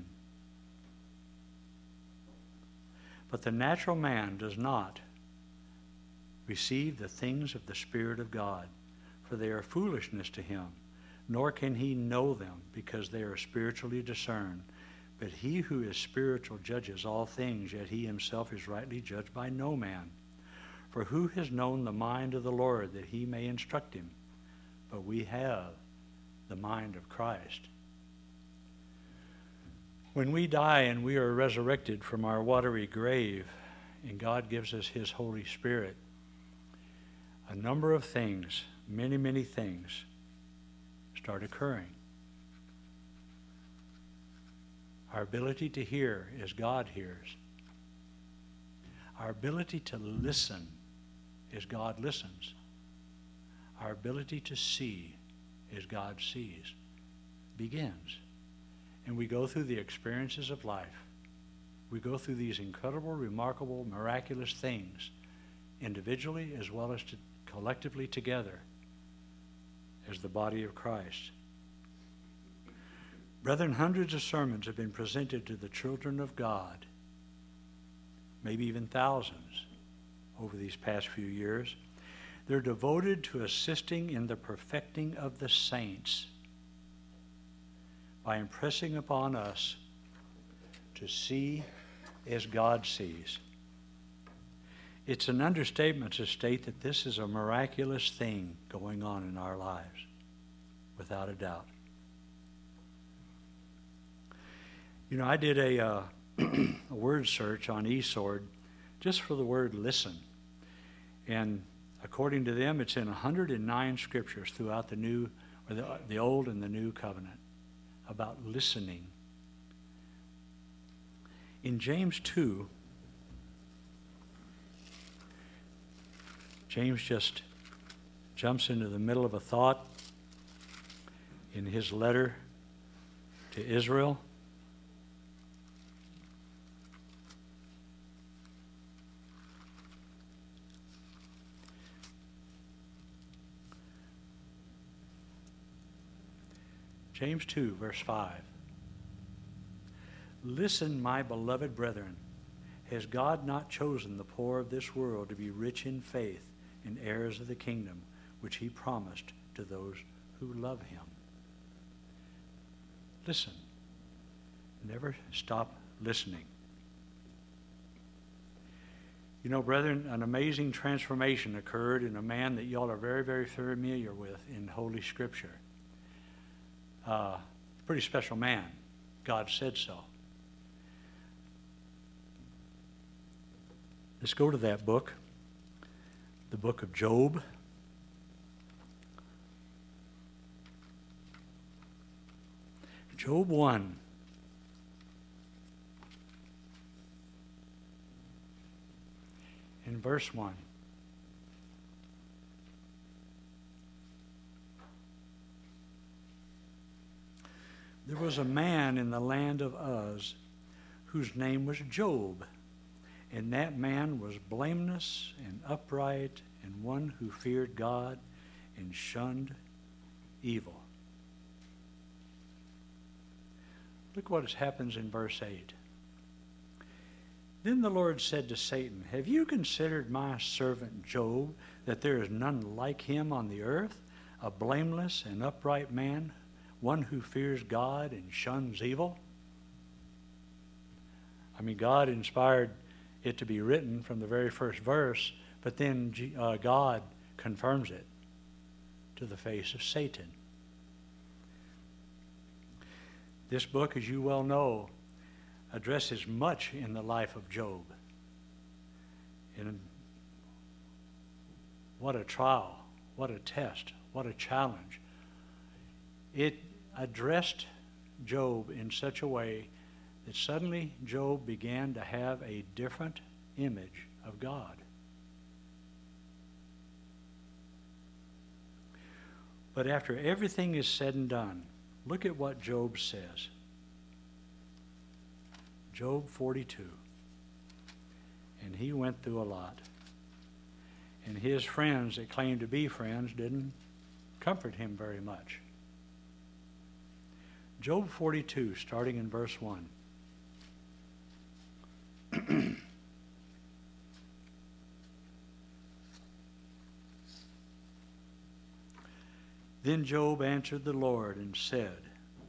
But the natural man does not receive the things of the Spirit of God, for they are foolishness to him, nor can he know them, because they are spiritually discerned. But he who is spiritual judges all things, yet he himself is rightly judged by no man. For who has known the mind of the Lord, that he may instruct him? But we have the mind of Christ. When we die and we are resurrected from our watery grave, and God gives us his Holy Spirit, a number of things, many, many things, start occurring. Our ability to hear as God hears. Our ability to listen as God listens. Our ability to see as God sees begins. And we go through the experiences of life. We go through these incredible, remarkable, miraculous things, individually as well as collectively together as the body of Christ. Brethren, hundreds of sermons have been presented to the children of God, maybe even thousands over these past few years. They're devoted to assisting in the perfecting of the saints by impressing upon us to see as God sees. It's an understatement to state that this is a miraculous thing going on in our lives, without a doubt. You know, I did a word search on eSword just for the word listen. And according to them, it's in 109 scriptures throughout the Old and the New Covenant about listening. In James 2, James just jumps into the middle of a thought in his letter to Israel. James 2, verse 5. Listen, my beloved brethren, has God not chosen the poor of this world to be rich in faith and heirs of the kingdom which he promised to those who love him? Listen. Never stop listening. You know, brethren, an amazing transformation occurred in a man that y'all are very, very familiar with in Holy Scripture. Pretty special man. God said so. Let's go to that book, the book of Job. Job 1. In verse 1. There was a man in the land of Uz whose name was Job, and that man was blameless and upright and one who feared God and shunned evil. Look what happens in verse 8. Then the Lord said to Satan, have you considered my servant Job, that there is none like him on the earth, a blameless and upright man, one who fears God and shuns evil? I mean, God inspired it to be written from the very first verse, but then God confirms it to the face of Satan. This book, as you well know, addresses much in the life of Job. And what a trial, what a test, what a challenge. It addressed Job in such a way that suddenly Job began to have a different image of God. But after everything is said and done, look at what Job says. Job 42. And he went through a lot. And his friends that claimed to be friends didn't comfort him very much. Job 42, starting in verse 1. Then Job answered the Lord and said,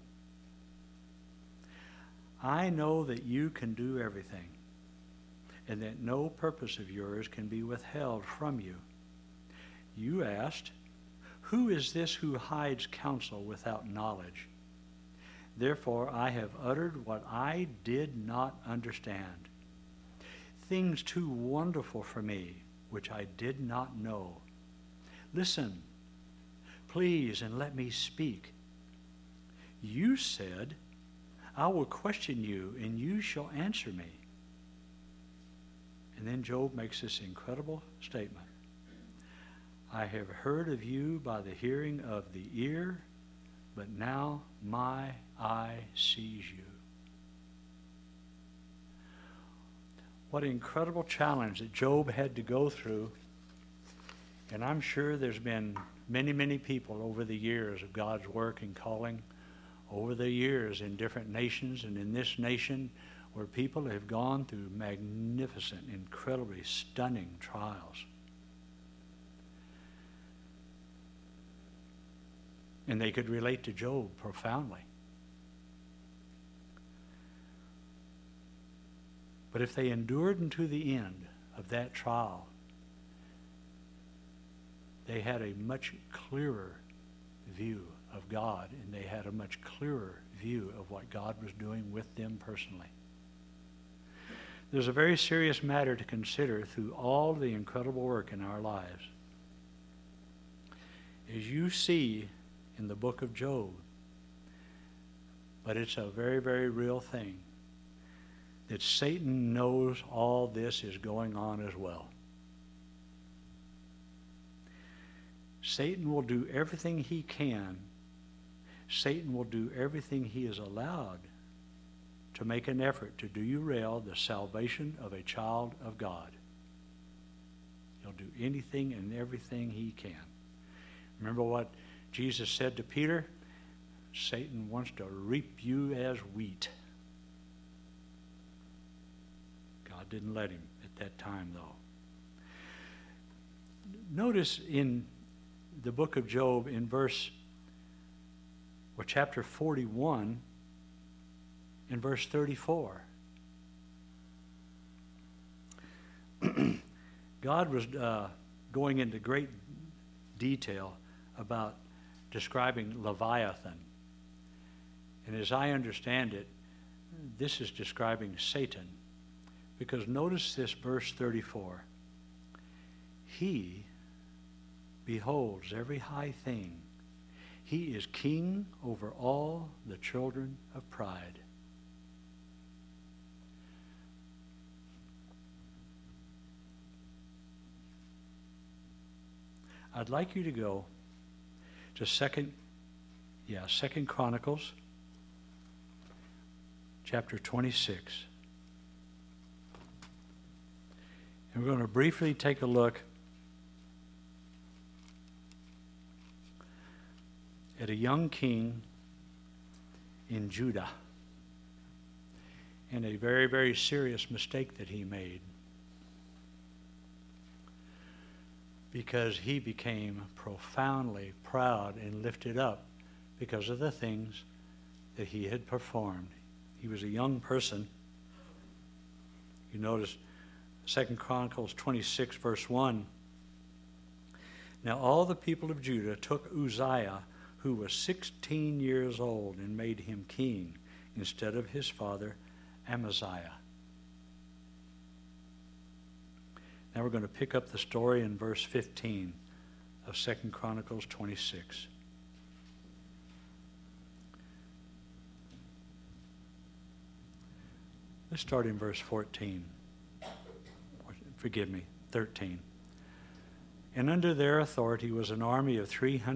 I know that you can do everything, and that no purpose of yours can be withheld from you. You asked, who is this who hides counsel without knowledge? Therefore I have uttered what I did not understand, things too wonderful for me, which I did not know. Listen, please, and let me speak. You said, I will question you, and you shall answer me. And then Job makes this incredible statement. I have heard of you by the hearing of the ear, but now my eye sees you. What an incredible challenge that Job had to go through. And I'm sure there's been many, many people over the years of God's work and calling, over the years in different nations and in this nation, where people have gone through magnificent, incredibly stunning trials. And they could relate to Job profoundly. But if they endured unto the end of that trial, they had a much clearer view of God, and they had a much clearer view of what God was doing with them personally. There's a very serious matter to consider through all the incredible work in our lives. As you see in the book of Job, but it's a very, very real thing, that Satan knows all this is going on as well. Satan will do everything he can. Satan will do everything he is allowed to make an effort to derail the salvation of a child of God. He'll do anything and everything he can. Remember what Jesus said to Peter? Satan wants to reap you as wheat. God didn't let him at that time, though. Notice in the book of Job in chapter 41, in verse 34. God was going into great detail about describing Leviathan. And as I understand it, this is describing Satan. Because notice this verse 34. He beholds every high thing. He is king over all the children of pride. I'd like you to go to Second Chronicles, chapter 26. And we're going to briefly take a look at a young king in Judah and a very, very serious mistake that he made, because he became profoundly proud and lifted up because of the things that he had performed. He was a young person. You notice 2 Chronicles 26, verse 1. Now all the people of Judah took Uzziah, who was 16 years old, and made him king instead of his father Amaziah. Now we're going to pick up the story in verse 15 of 2 Chronicles 26. Let's start in verse 14. Forgive me, 13. And under their authority was an army of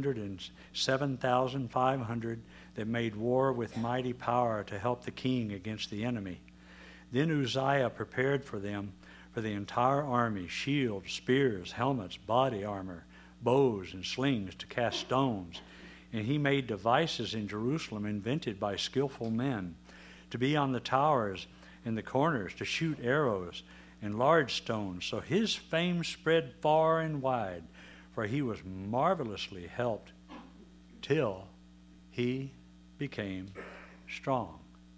307,500 that made war with mighty power to help the king against the enemy. Then Uzziah prepared for them, for the entire army, shields, spears, helmets, body armor, bows, and slings to cast stones. And he made devices in Jerusalem invented by skillful men, to be on the towers and the corners, to shoot arrows and large stones. So his fame spread far and wide, for he was marvelously helped till he became strong.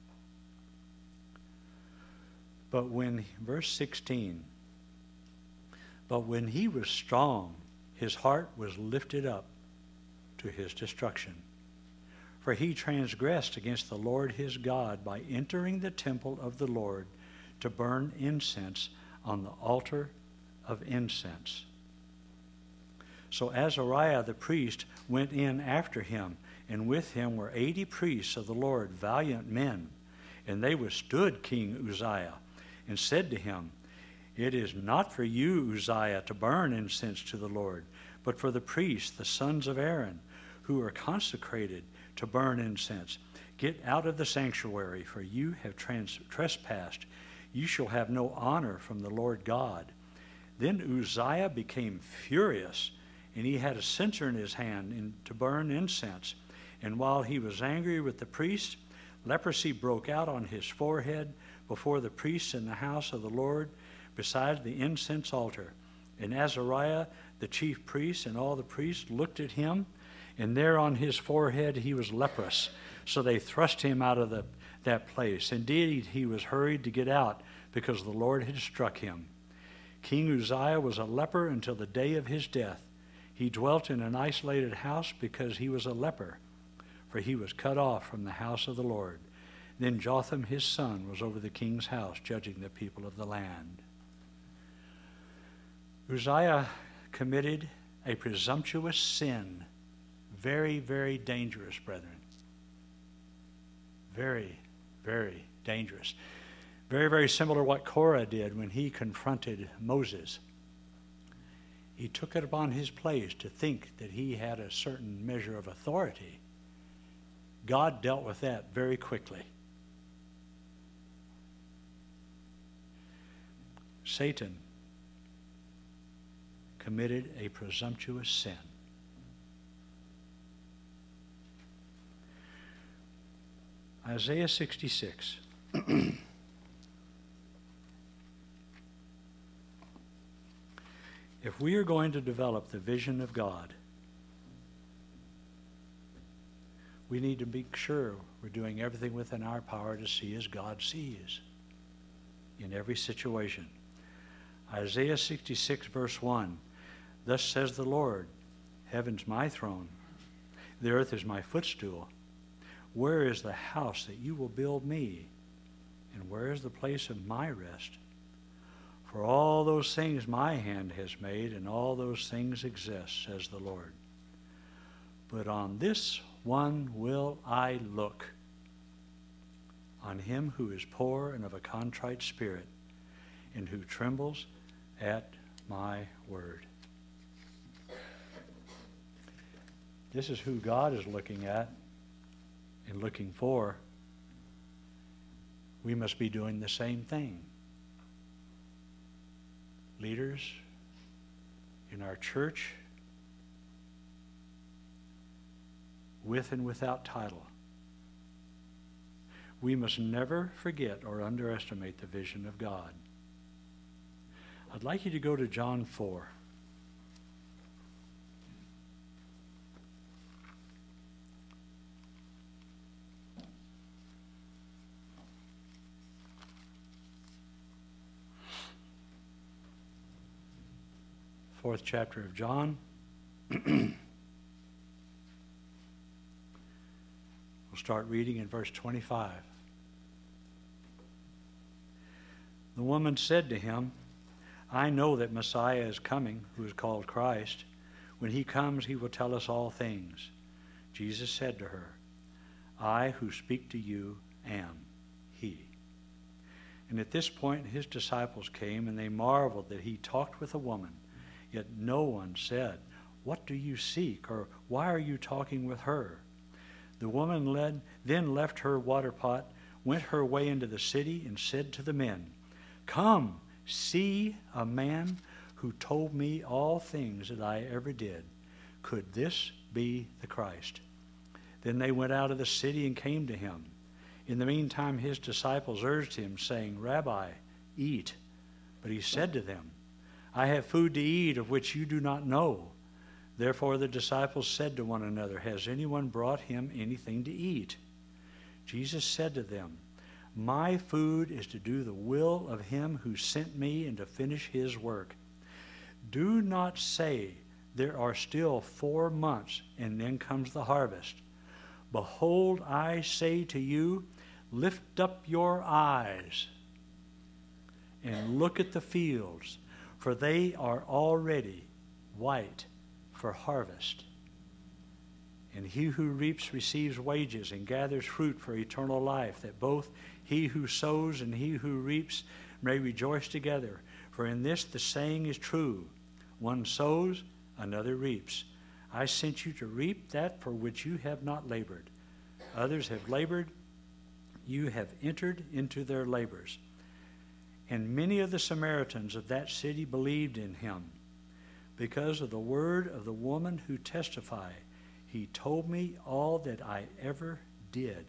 But when, verse 16, but when he was strong, his heart was lifted up to his destruction. For he transgressed against the Lord his God by entering the temple of the Lord to burn incense on the altar of incense. So Azariah the priest went in after him, and with him were 80 priests of the Lord, valiant men. And they withstood King Uzziah, and said to him, It is not for you, Uzziah, to burn incense to the Lord, but for the priests, the sons of Aaron, who are consecrated to burn incense. Get out of the sanctuary, for you have trespassed. You shall have no honor from the Lord God. Then Uzziah became furious, and he had a censer in his hand to burn incense. And while he was angry with the priests, leprosy broke out on his forehead before the priests in the house of the Lord, beside the incense altar. And Azariah, the chief priest, and all the priests looked at him, and there on his forehead he was leprous. So they thrust him out of that place. Indeed, he was hurried to get out, because the Lord had struck him. King Uzziah was a leper until the day of his death. He dwelt in an isolated house because he was a leper, for he was cut off from the house of the Lord. Then Jotham his son was over the king's house, judging the people of the land. Uzziah committed a presumptuous sin. Very, very dangerous, brethren. Very, very dangerous. Very, very similar to what Korah did when he confronted Moses. He took it upon his place to think that he had a certain measure of authority. God dealt with that very quickly. Satan committed a presumptuous sin. Isaiah 66. If we are going to develop the vision of God, we need to be sure we're doing everything within our power to see as God sees in every situation. Isaiah 66, verse 1, thus says the Lord, heaven's my throne, the earth is my footstool. Where is the house that you will build me? And where is the place of my rest? For all those things my hand has made, and all those things exist, says the Lord. But on this one will I look, on him who is poor and of a contrite spirit, and who trembles at my word. This is who God is looking at and looking for. We must be doing the same thing. Leaders in our church, with and without title, we must never forget or underestimate the vision of God. I'd like you to go to John 4. Fourth chapter of John. We'll start reading in verse 25. The woman said to him, I know that Messiah is coming, who is called Christ. When he comes, he will tell us all things. Jesus said to her, I who speak to you am he. And at this point his disciples came, and they marveled that he talked with a woman. Yet no one said, What do you seek? Or why are you talking with her? The woman then left her water pot, went her way into the city, and said to the men, Come, see a man who told me all things that I ever did. Could this be the Christ? Then they went out of the city and came to him. In the meantime his disciples urged him, saying, Rabbi, eat. But he said to them, I have food to eat of which you do not know. Therefore the disciples said to one another, Has anyone brought him anything to eat? Jesus said to them, My food is to do the will of him who sent me and to finish his work. Do not say, There are still 4 months, and then comes the harvest. Behold, I say to you, lift up your eyes and look at the fields, for they are already white for harvest. And he who reaps receives wages and gathers fruit for eternal life, that both he who sows and he who reaps may rejoice together. For in this the saying is true, one sows, another reaps. I sent you to reap that for which you have not labored. Others have labored, you have entered into their labors. And many of the Samaritans of that city believed in him, because of the word of the woman who testified, He told me all that I ever did.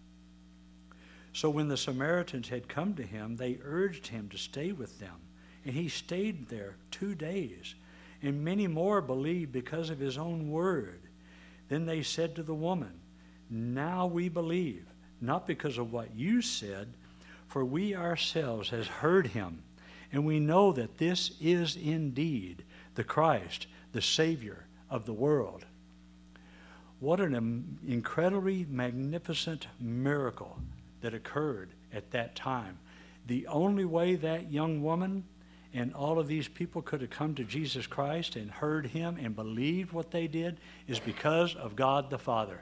So when the Samaritans had come to him, they urged him to stay with them. And he stayed there 2 days. And many more believed because of his own word. Then they said to the woman, Now we believe, not because of what you said, for we ourselves has heard him, and we know that this is indeed the Christ, the Savior of the world. What an incredibly magnificent miracle that occurred at that time. The only way that young woman and all of these people could have come to Jesus Christ and heard him and believed what they did is because of God the Father.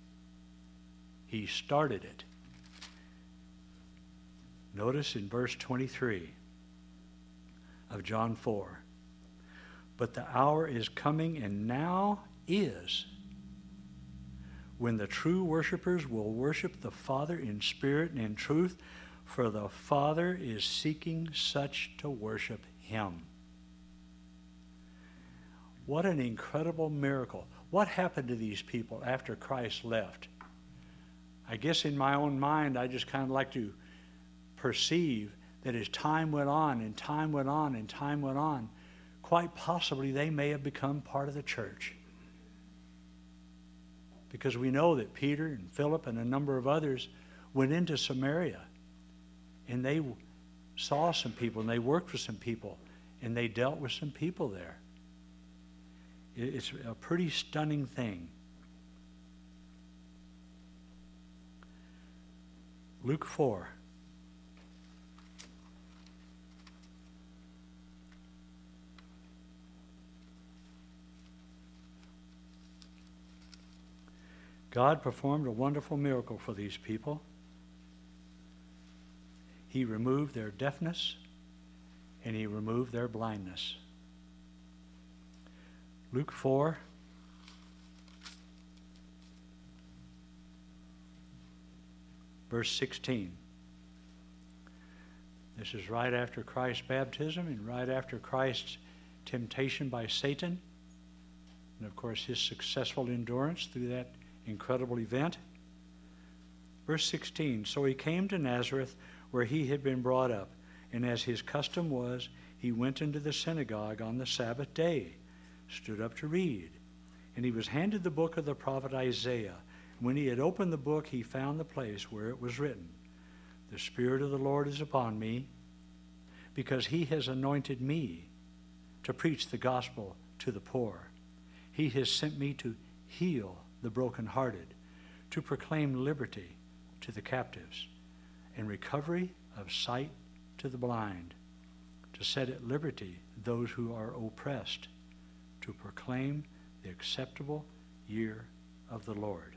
He started it. Notice in verse 23 of John 4, But the hour is coming, and now is, when the true worshipers will worship the Father in spirit and in truth, for the Father is seeking such to worship him. What an incredible miracle. What happened to these people after Christ left? I guess in my own mind, I just kind of like to perceive that as time went on and time went on and time went on, quite possibly they may have become part of the church. Because we know that Peter and Philip and a number of others went into Samaria, and they saw some people, and they worked with some people, and they dealt with some people there. It's a pretty stunning thing. Luke 4. God performed a wonderful miracle for these people. He removed their deafness and he removed their blindness. Luke 4, verse 16. This is right after Christ's baptism and right after Christ's temptation by Satan, and of course his successful endurance through that incredible event. Verse 16, so he came to Nazareth where he had been brought up, and as his custom was, he went into the synagogue on the Sabbath day, stood up to read. And he was handed the book of the prophet Isaiah. When he had opened the book, he found the place where it was written, the Spirit of the Lord is upon me, because he has anointed me to preach the gospel to the poor. He has sent me to heal the brokenhearted, to proclaim liberty to the captives, and recovery of sight to the blind, to set at liberty those who are oppressed, to proclaim the acceptable year of the Lord.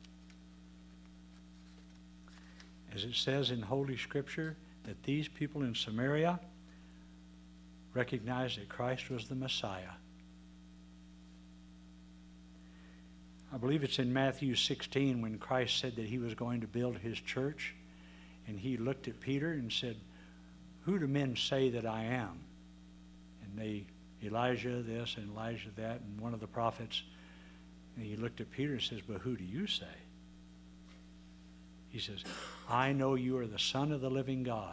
As it says in Holy Scripture, that these people in Samaria recognized that Christ was the Messiah. I believe it's in Matthew 16 when Christ said that he was going to build his church, and he looked at Peter and said, who do men say that I am? And Elijah this and Elijah that, and one of the prophets. And he looked at Peter and says, but who do you say? He says, I know you are the Son of the living God.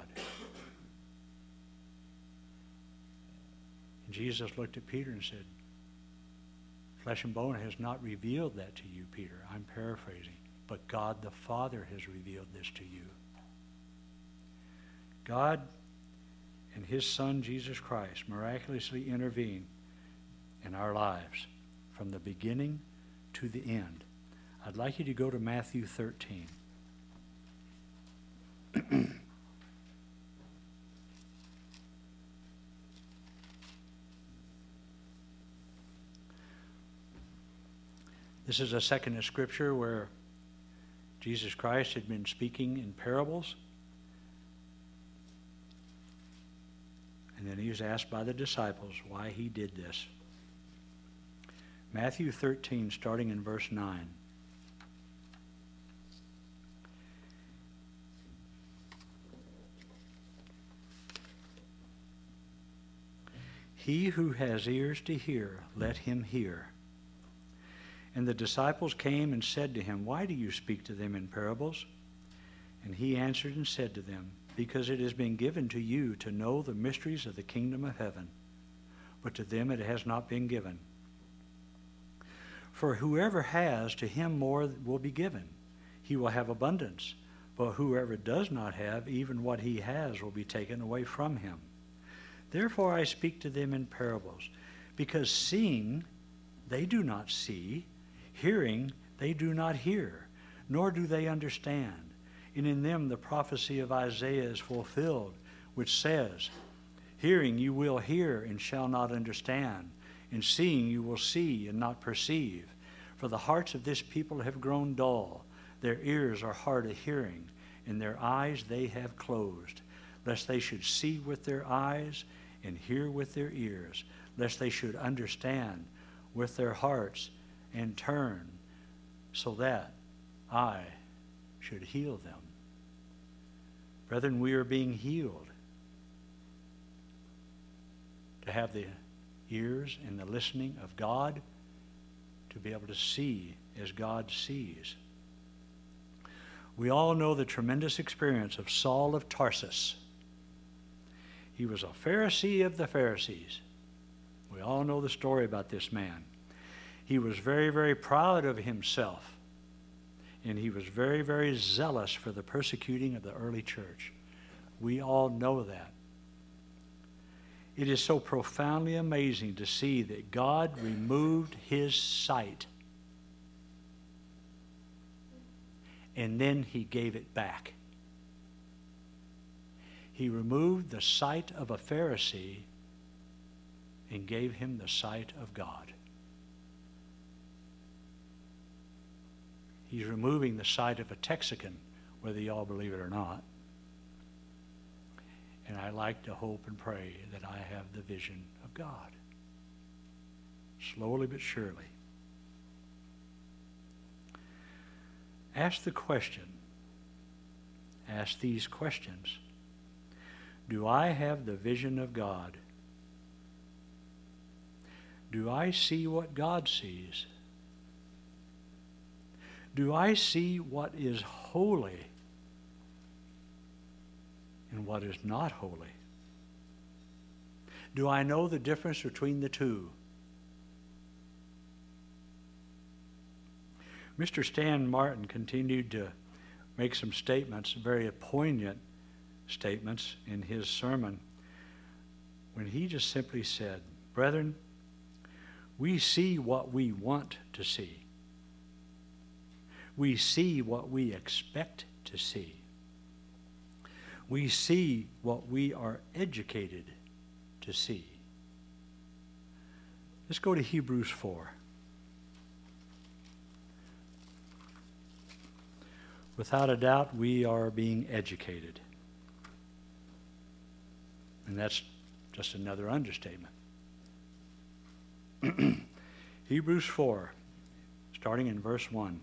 And Jesus looked at Peter and said, flesh and bone has not revealed that to you, Peter. I'm paraphrasing. But God the Father has revealed this to you. God and his Son, Jesus Christ, miraculously intervene in our lives from the beginning to the end. I'd like you to go to Matthew 13. This is a second of Scripture where Jesus Christ had been speaking in parables. And then he was asked by the disciples why he did this. Matthew 13, starting in verse 9. He who has ears to hear, let him hear. And the disciples came and said to him, why do you speak to them in parables? And he answered and said to them, because it has been given to you to know the mysteries of the kingdom of heaven, but to them it has not been given. For whoever has, to him more will be given. He will have abundance. But whoever does not have, even what he has will be taken away from him. Therefore I speak to them in parables, because seeing they do not see, hearing they do not hear, nor do they understand. And in them the prophecy of Isaiah is fulfilled, which says, hearing you will hear and shall not understand, and seeing you will see and not perceive. For the hearts of this people have grown dull, their ears are hard of hearing, and their eyes they have closed, lest they should see with their eyes and hear with their ears, lest they should understand with their hearts and turn, so that I should heal them. Brethren, we are being healed to have the ears and the listening of God, to be able to see as God sees. We all know the tremendous experience of Saul of Tarsus. He was a Pharisee of the Pharisees. We all know the story about this man. He was very, very proud of himself, and he was very, very zealous for the persecuting of the early church. We all know that. It is so profoundly amazing to see that God removed his sight, and then he gave it back. He removed the sight of a Pharisee and gave him the sight of God. He's removing the sight of a Texican, whether you all believe it or not. And I like to hope and pray that I have the vision of God. Slowly but surely. Ask the question. Ask these questions. Do I have the vision of God? Do I see what God sees? Do I see what is holy and what is not holy? Do I know the difference between the two? Mr. Stan Martin continued to make some statements, very poignant statements in his sermon, when he just simply said, "Brethren, we see what we want to see. We see what we expect to see. We see what we are educated to see." Let's go to Hebrews 4. Without a doubt, we are being educated. And that's just another understatement. Hebrews 4, starting in verse 1.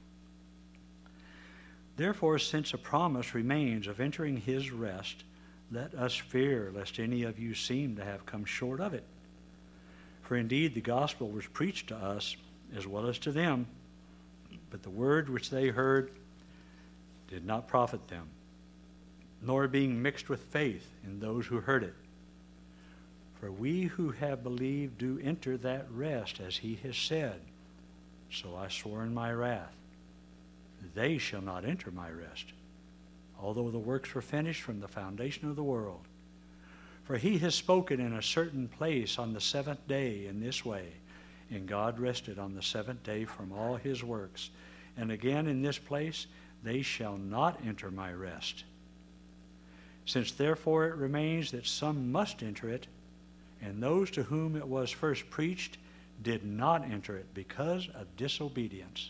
Therefore, since a promise remains of entering his rest, let us fear lest any of you seem to have come short of it. For indeed the gospel was preached to us as well as to them, but the word which they heard did not profit them, nor being mixed with faith in those who heard it. For we who have believed do enter that rest, as he has said, "So I swore in my wrath, they shall not enter my rest, although the works were finished from the foundation of the world. For he has spoken in a certain place on the seventh day in this way, and God rested on the seventh day from all his works. And again in this place, they shall not enter my rest. Since therefore it remains that some must enter it, and those to whom it was first preached did not enter it because of disobedience.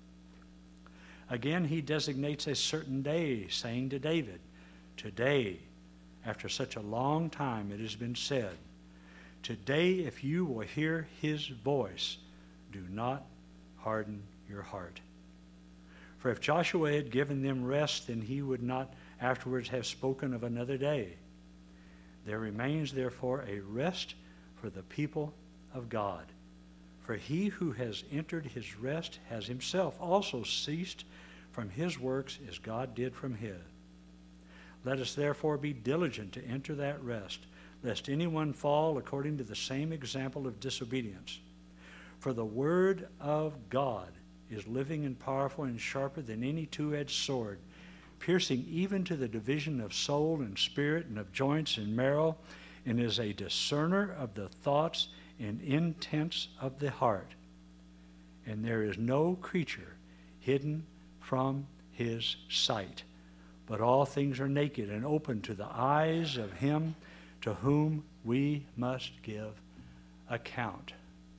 Again he designates a certain day, saying to David, "Today, after such a long time it has been said, today if you will hear his voice, do not harden your heart. For if Joshua had given them rest, then he would not afterwards have spoken of another day. There remains therefore a rest for the people of God. For he who has entered his rest has himself also ceased from his works as God did from his. Let us therefore be diligent to enter that rest, lest anyone fall according to the same example of disobedience. For the word of God is living and powerful and sharper than any two-edged sword, piercing even to the division of soul and spirit and of joints and marrow, and is a discerner of the thoughts and intents of the heart. And there is no creature hidden from his sight, but all things are naked and open to the eyes of him to whom we must give account."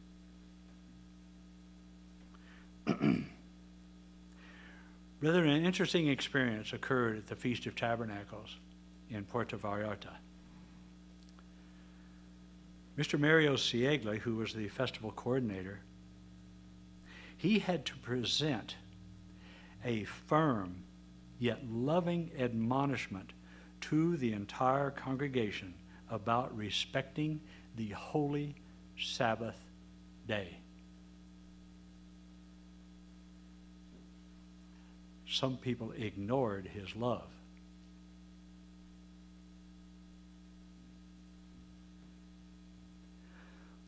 Brethren, an interesting experience occurred at the Feast of Tabernacles in Puerto Vallarta. Mr. Mario Siegler, who was the festival coordinator, he had to present a firm yet loving admonishment to the entire congregation about respecting the holy Sabbath day. Some people ignored his love.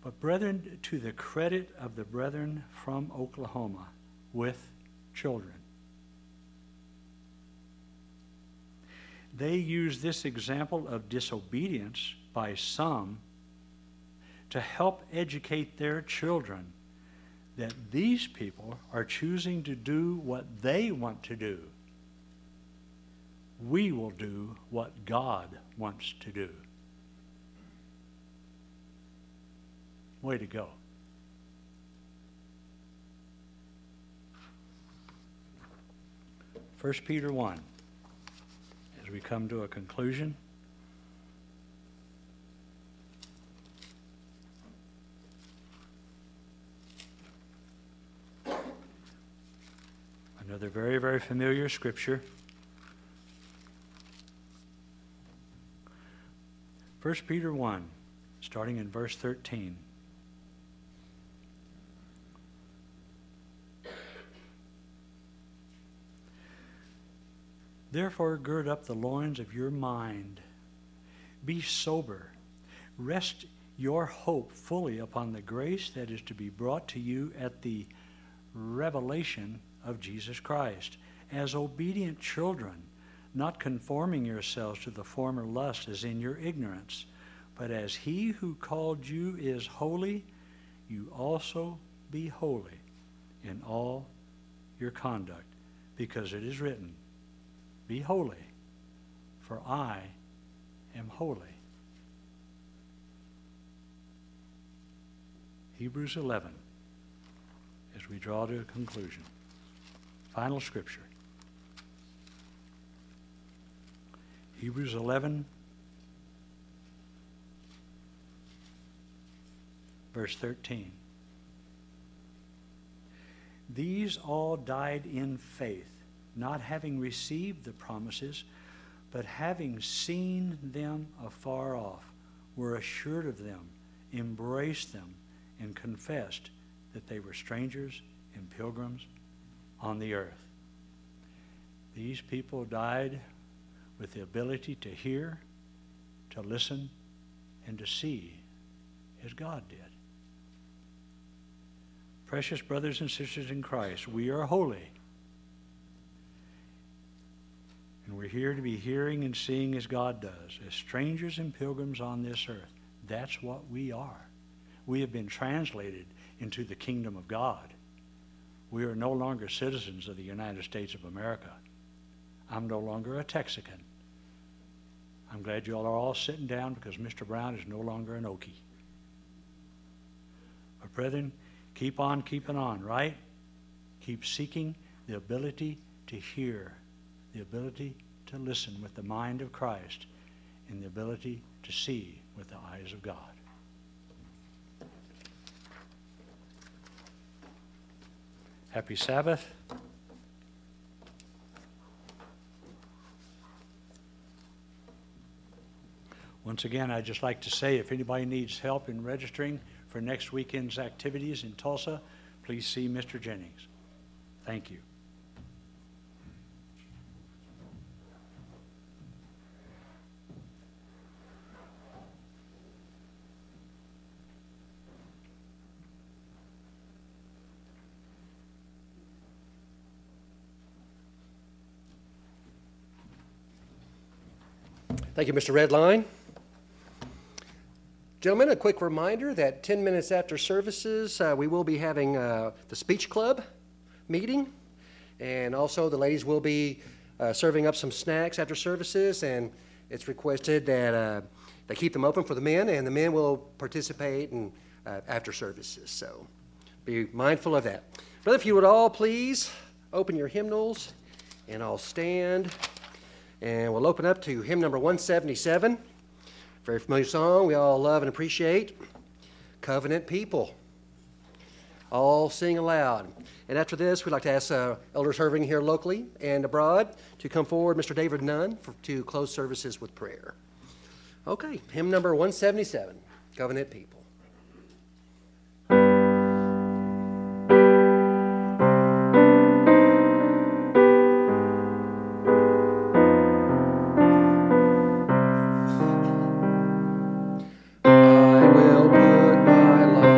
But brethren, to the credit of the brethren from Oklahoma with children, they use this example of disobedience by some to help educate their children that these people are choosing to do what they want to do. We will do what God wants to do. Way to go. First Peter 1, as we come to a conclusion. Another very, very familiar scripture. 1 Peter 1, starting in verse 13. Therefore, gird up the loins of your mind. Be sober. Rest your hope fully upon the grace that is to be brought to you at the revelation of Jesus Christ. As obedient children, not conforming yourselves to the former lust as in your ignorance, but as he who called you is holy, you also be holy in all your conduct, because it is written, be holy, for I am holy. Hebrews 11, as we draw to a conclusion. Final scripture. Hebrews 11, verse 13. These all died in faith, not having received the promises, but having seen them afar off, were assured of them, embraced them, and confessed that they were strangers and pilgrims on the earth. These people died with the ability to hear, to listen, and to see as God did. Precious brothers and sisters in Christ, we are holy. And we're here to be hearing and seeing as God does, as strangers and pilgrims on this earth. That's what we are. We have been translated into the kingdom of God. We are no longer citizens of the United States of America. I'm no longer a Texican. I'm glad you all are all sitting down because Mr. Brown is no longer an Okie. But brethren, keep on keeping on, right? Keep seeking the ability to hear, the ability to listen with the mind of Christ, and the ability to see with the eyes of God. Happy Sabbath. Once again, I'd just like to say if anybody needs help in registering for next weekend's activities in Tulsa, please see Mr. Jennings. Thank you. Thank you, Mr. Redline. Gentlemen, a quick reminder that 10 minutes after services, we will be having the speech club meeting. And also the ladies will be serving up some snacks after services. And it's requested that they keep them open for the men, and the men will participate in after services. So be mindful of that. Brother, if you would all please open your hymnals, and I'll stand. And we'll open up to hymn number 177. Very familiar song we all love and appreciate. Covenant People. All sing aloud. And after this, we'd like to ask elders serving here locally and abroad to come forward, Mr. David Nunn, to close services with prayer. Okay, hymn number 177, Covenant People. I will put my life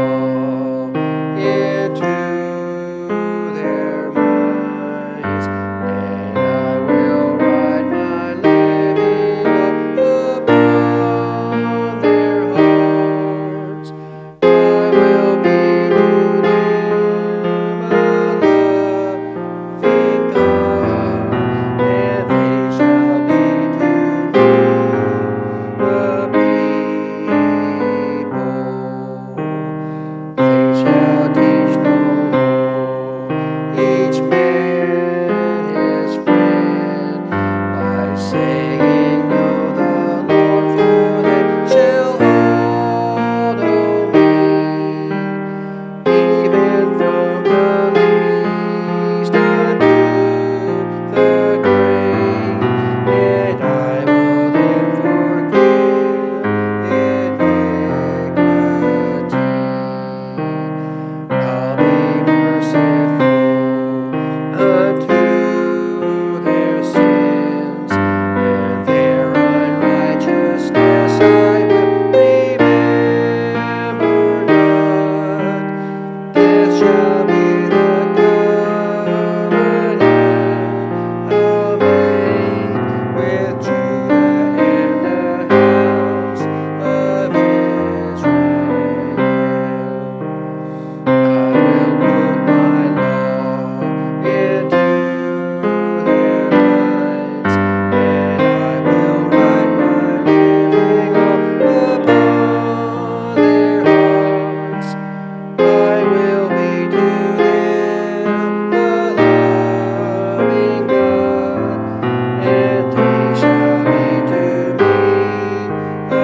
serving God, and they shall be to me a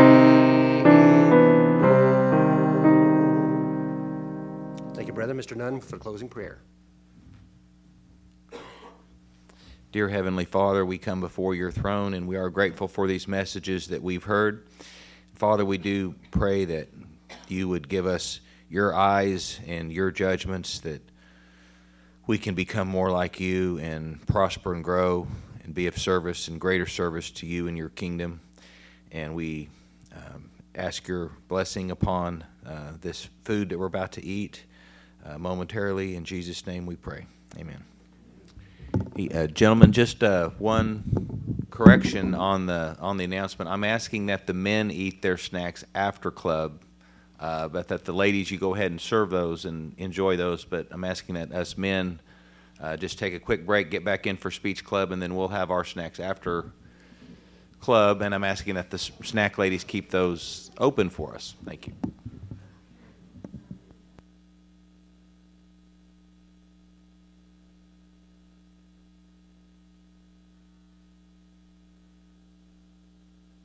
people. Thank you, brother. Mr. Nunn for the closing prayer. Dear Heavenly Father, we come before your throne, and we are grateful for these messages that we've heard. Father, we do pray that you would give us your eyes and your judgments, that we can become more like you and prosper and grow and be of service and greater service to you and your kingdom. And we ask your blessing upon this food that we're about to eat momentarily. In Jesus' name we pray. Amen. Gentlemen, just one correction on the announcement. I'm asking that the men eat their snacks after club, but that the ladies, you go ahead and serve those and enjoy those. But I'm asking that us men just take a quick break, get back in for speech club, and then we'll have our snacks after club. And I'm asking that the snack ladies keep those open for us. Thank you.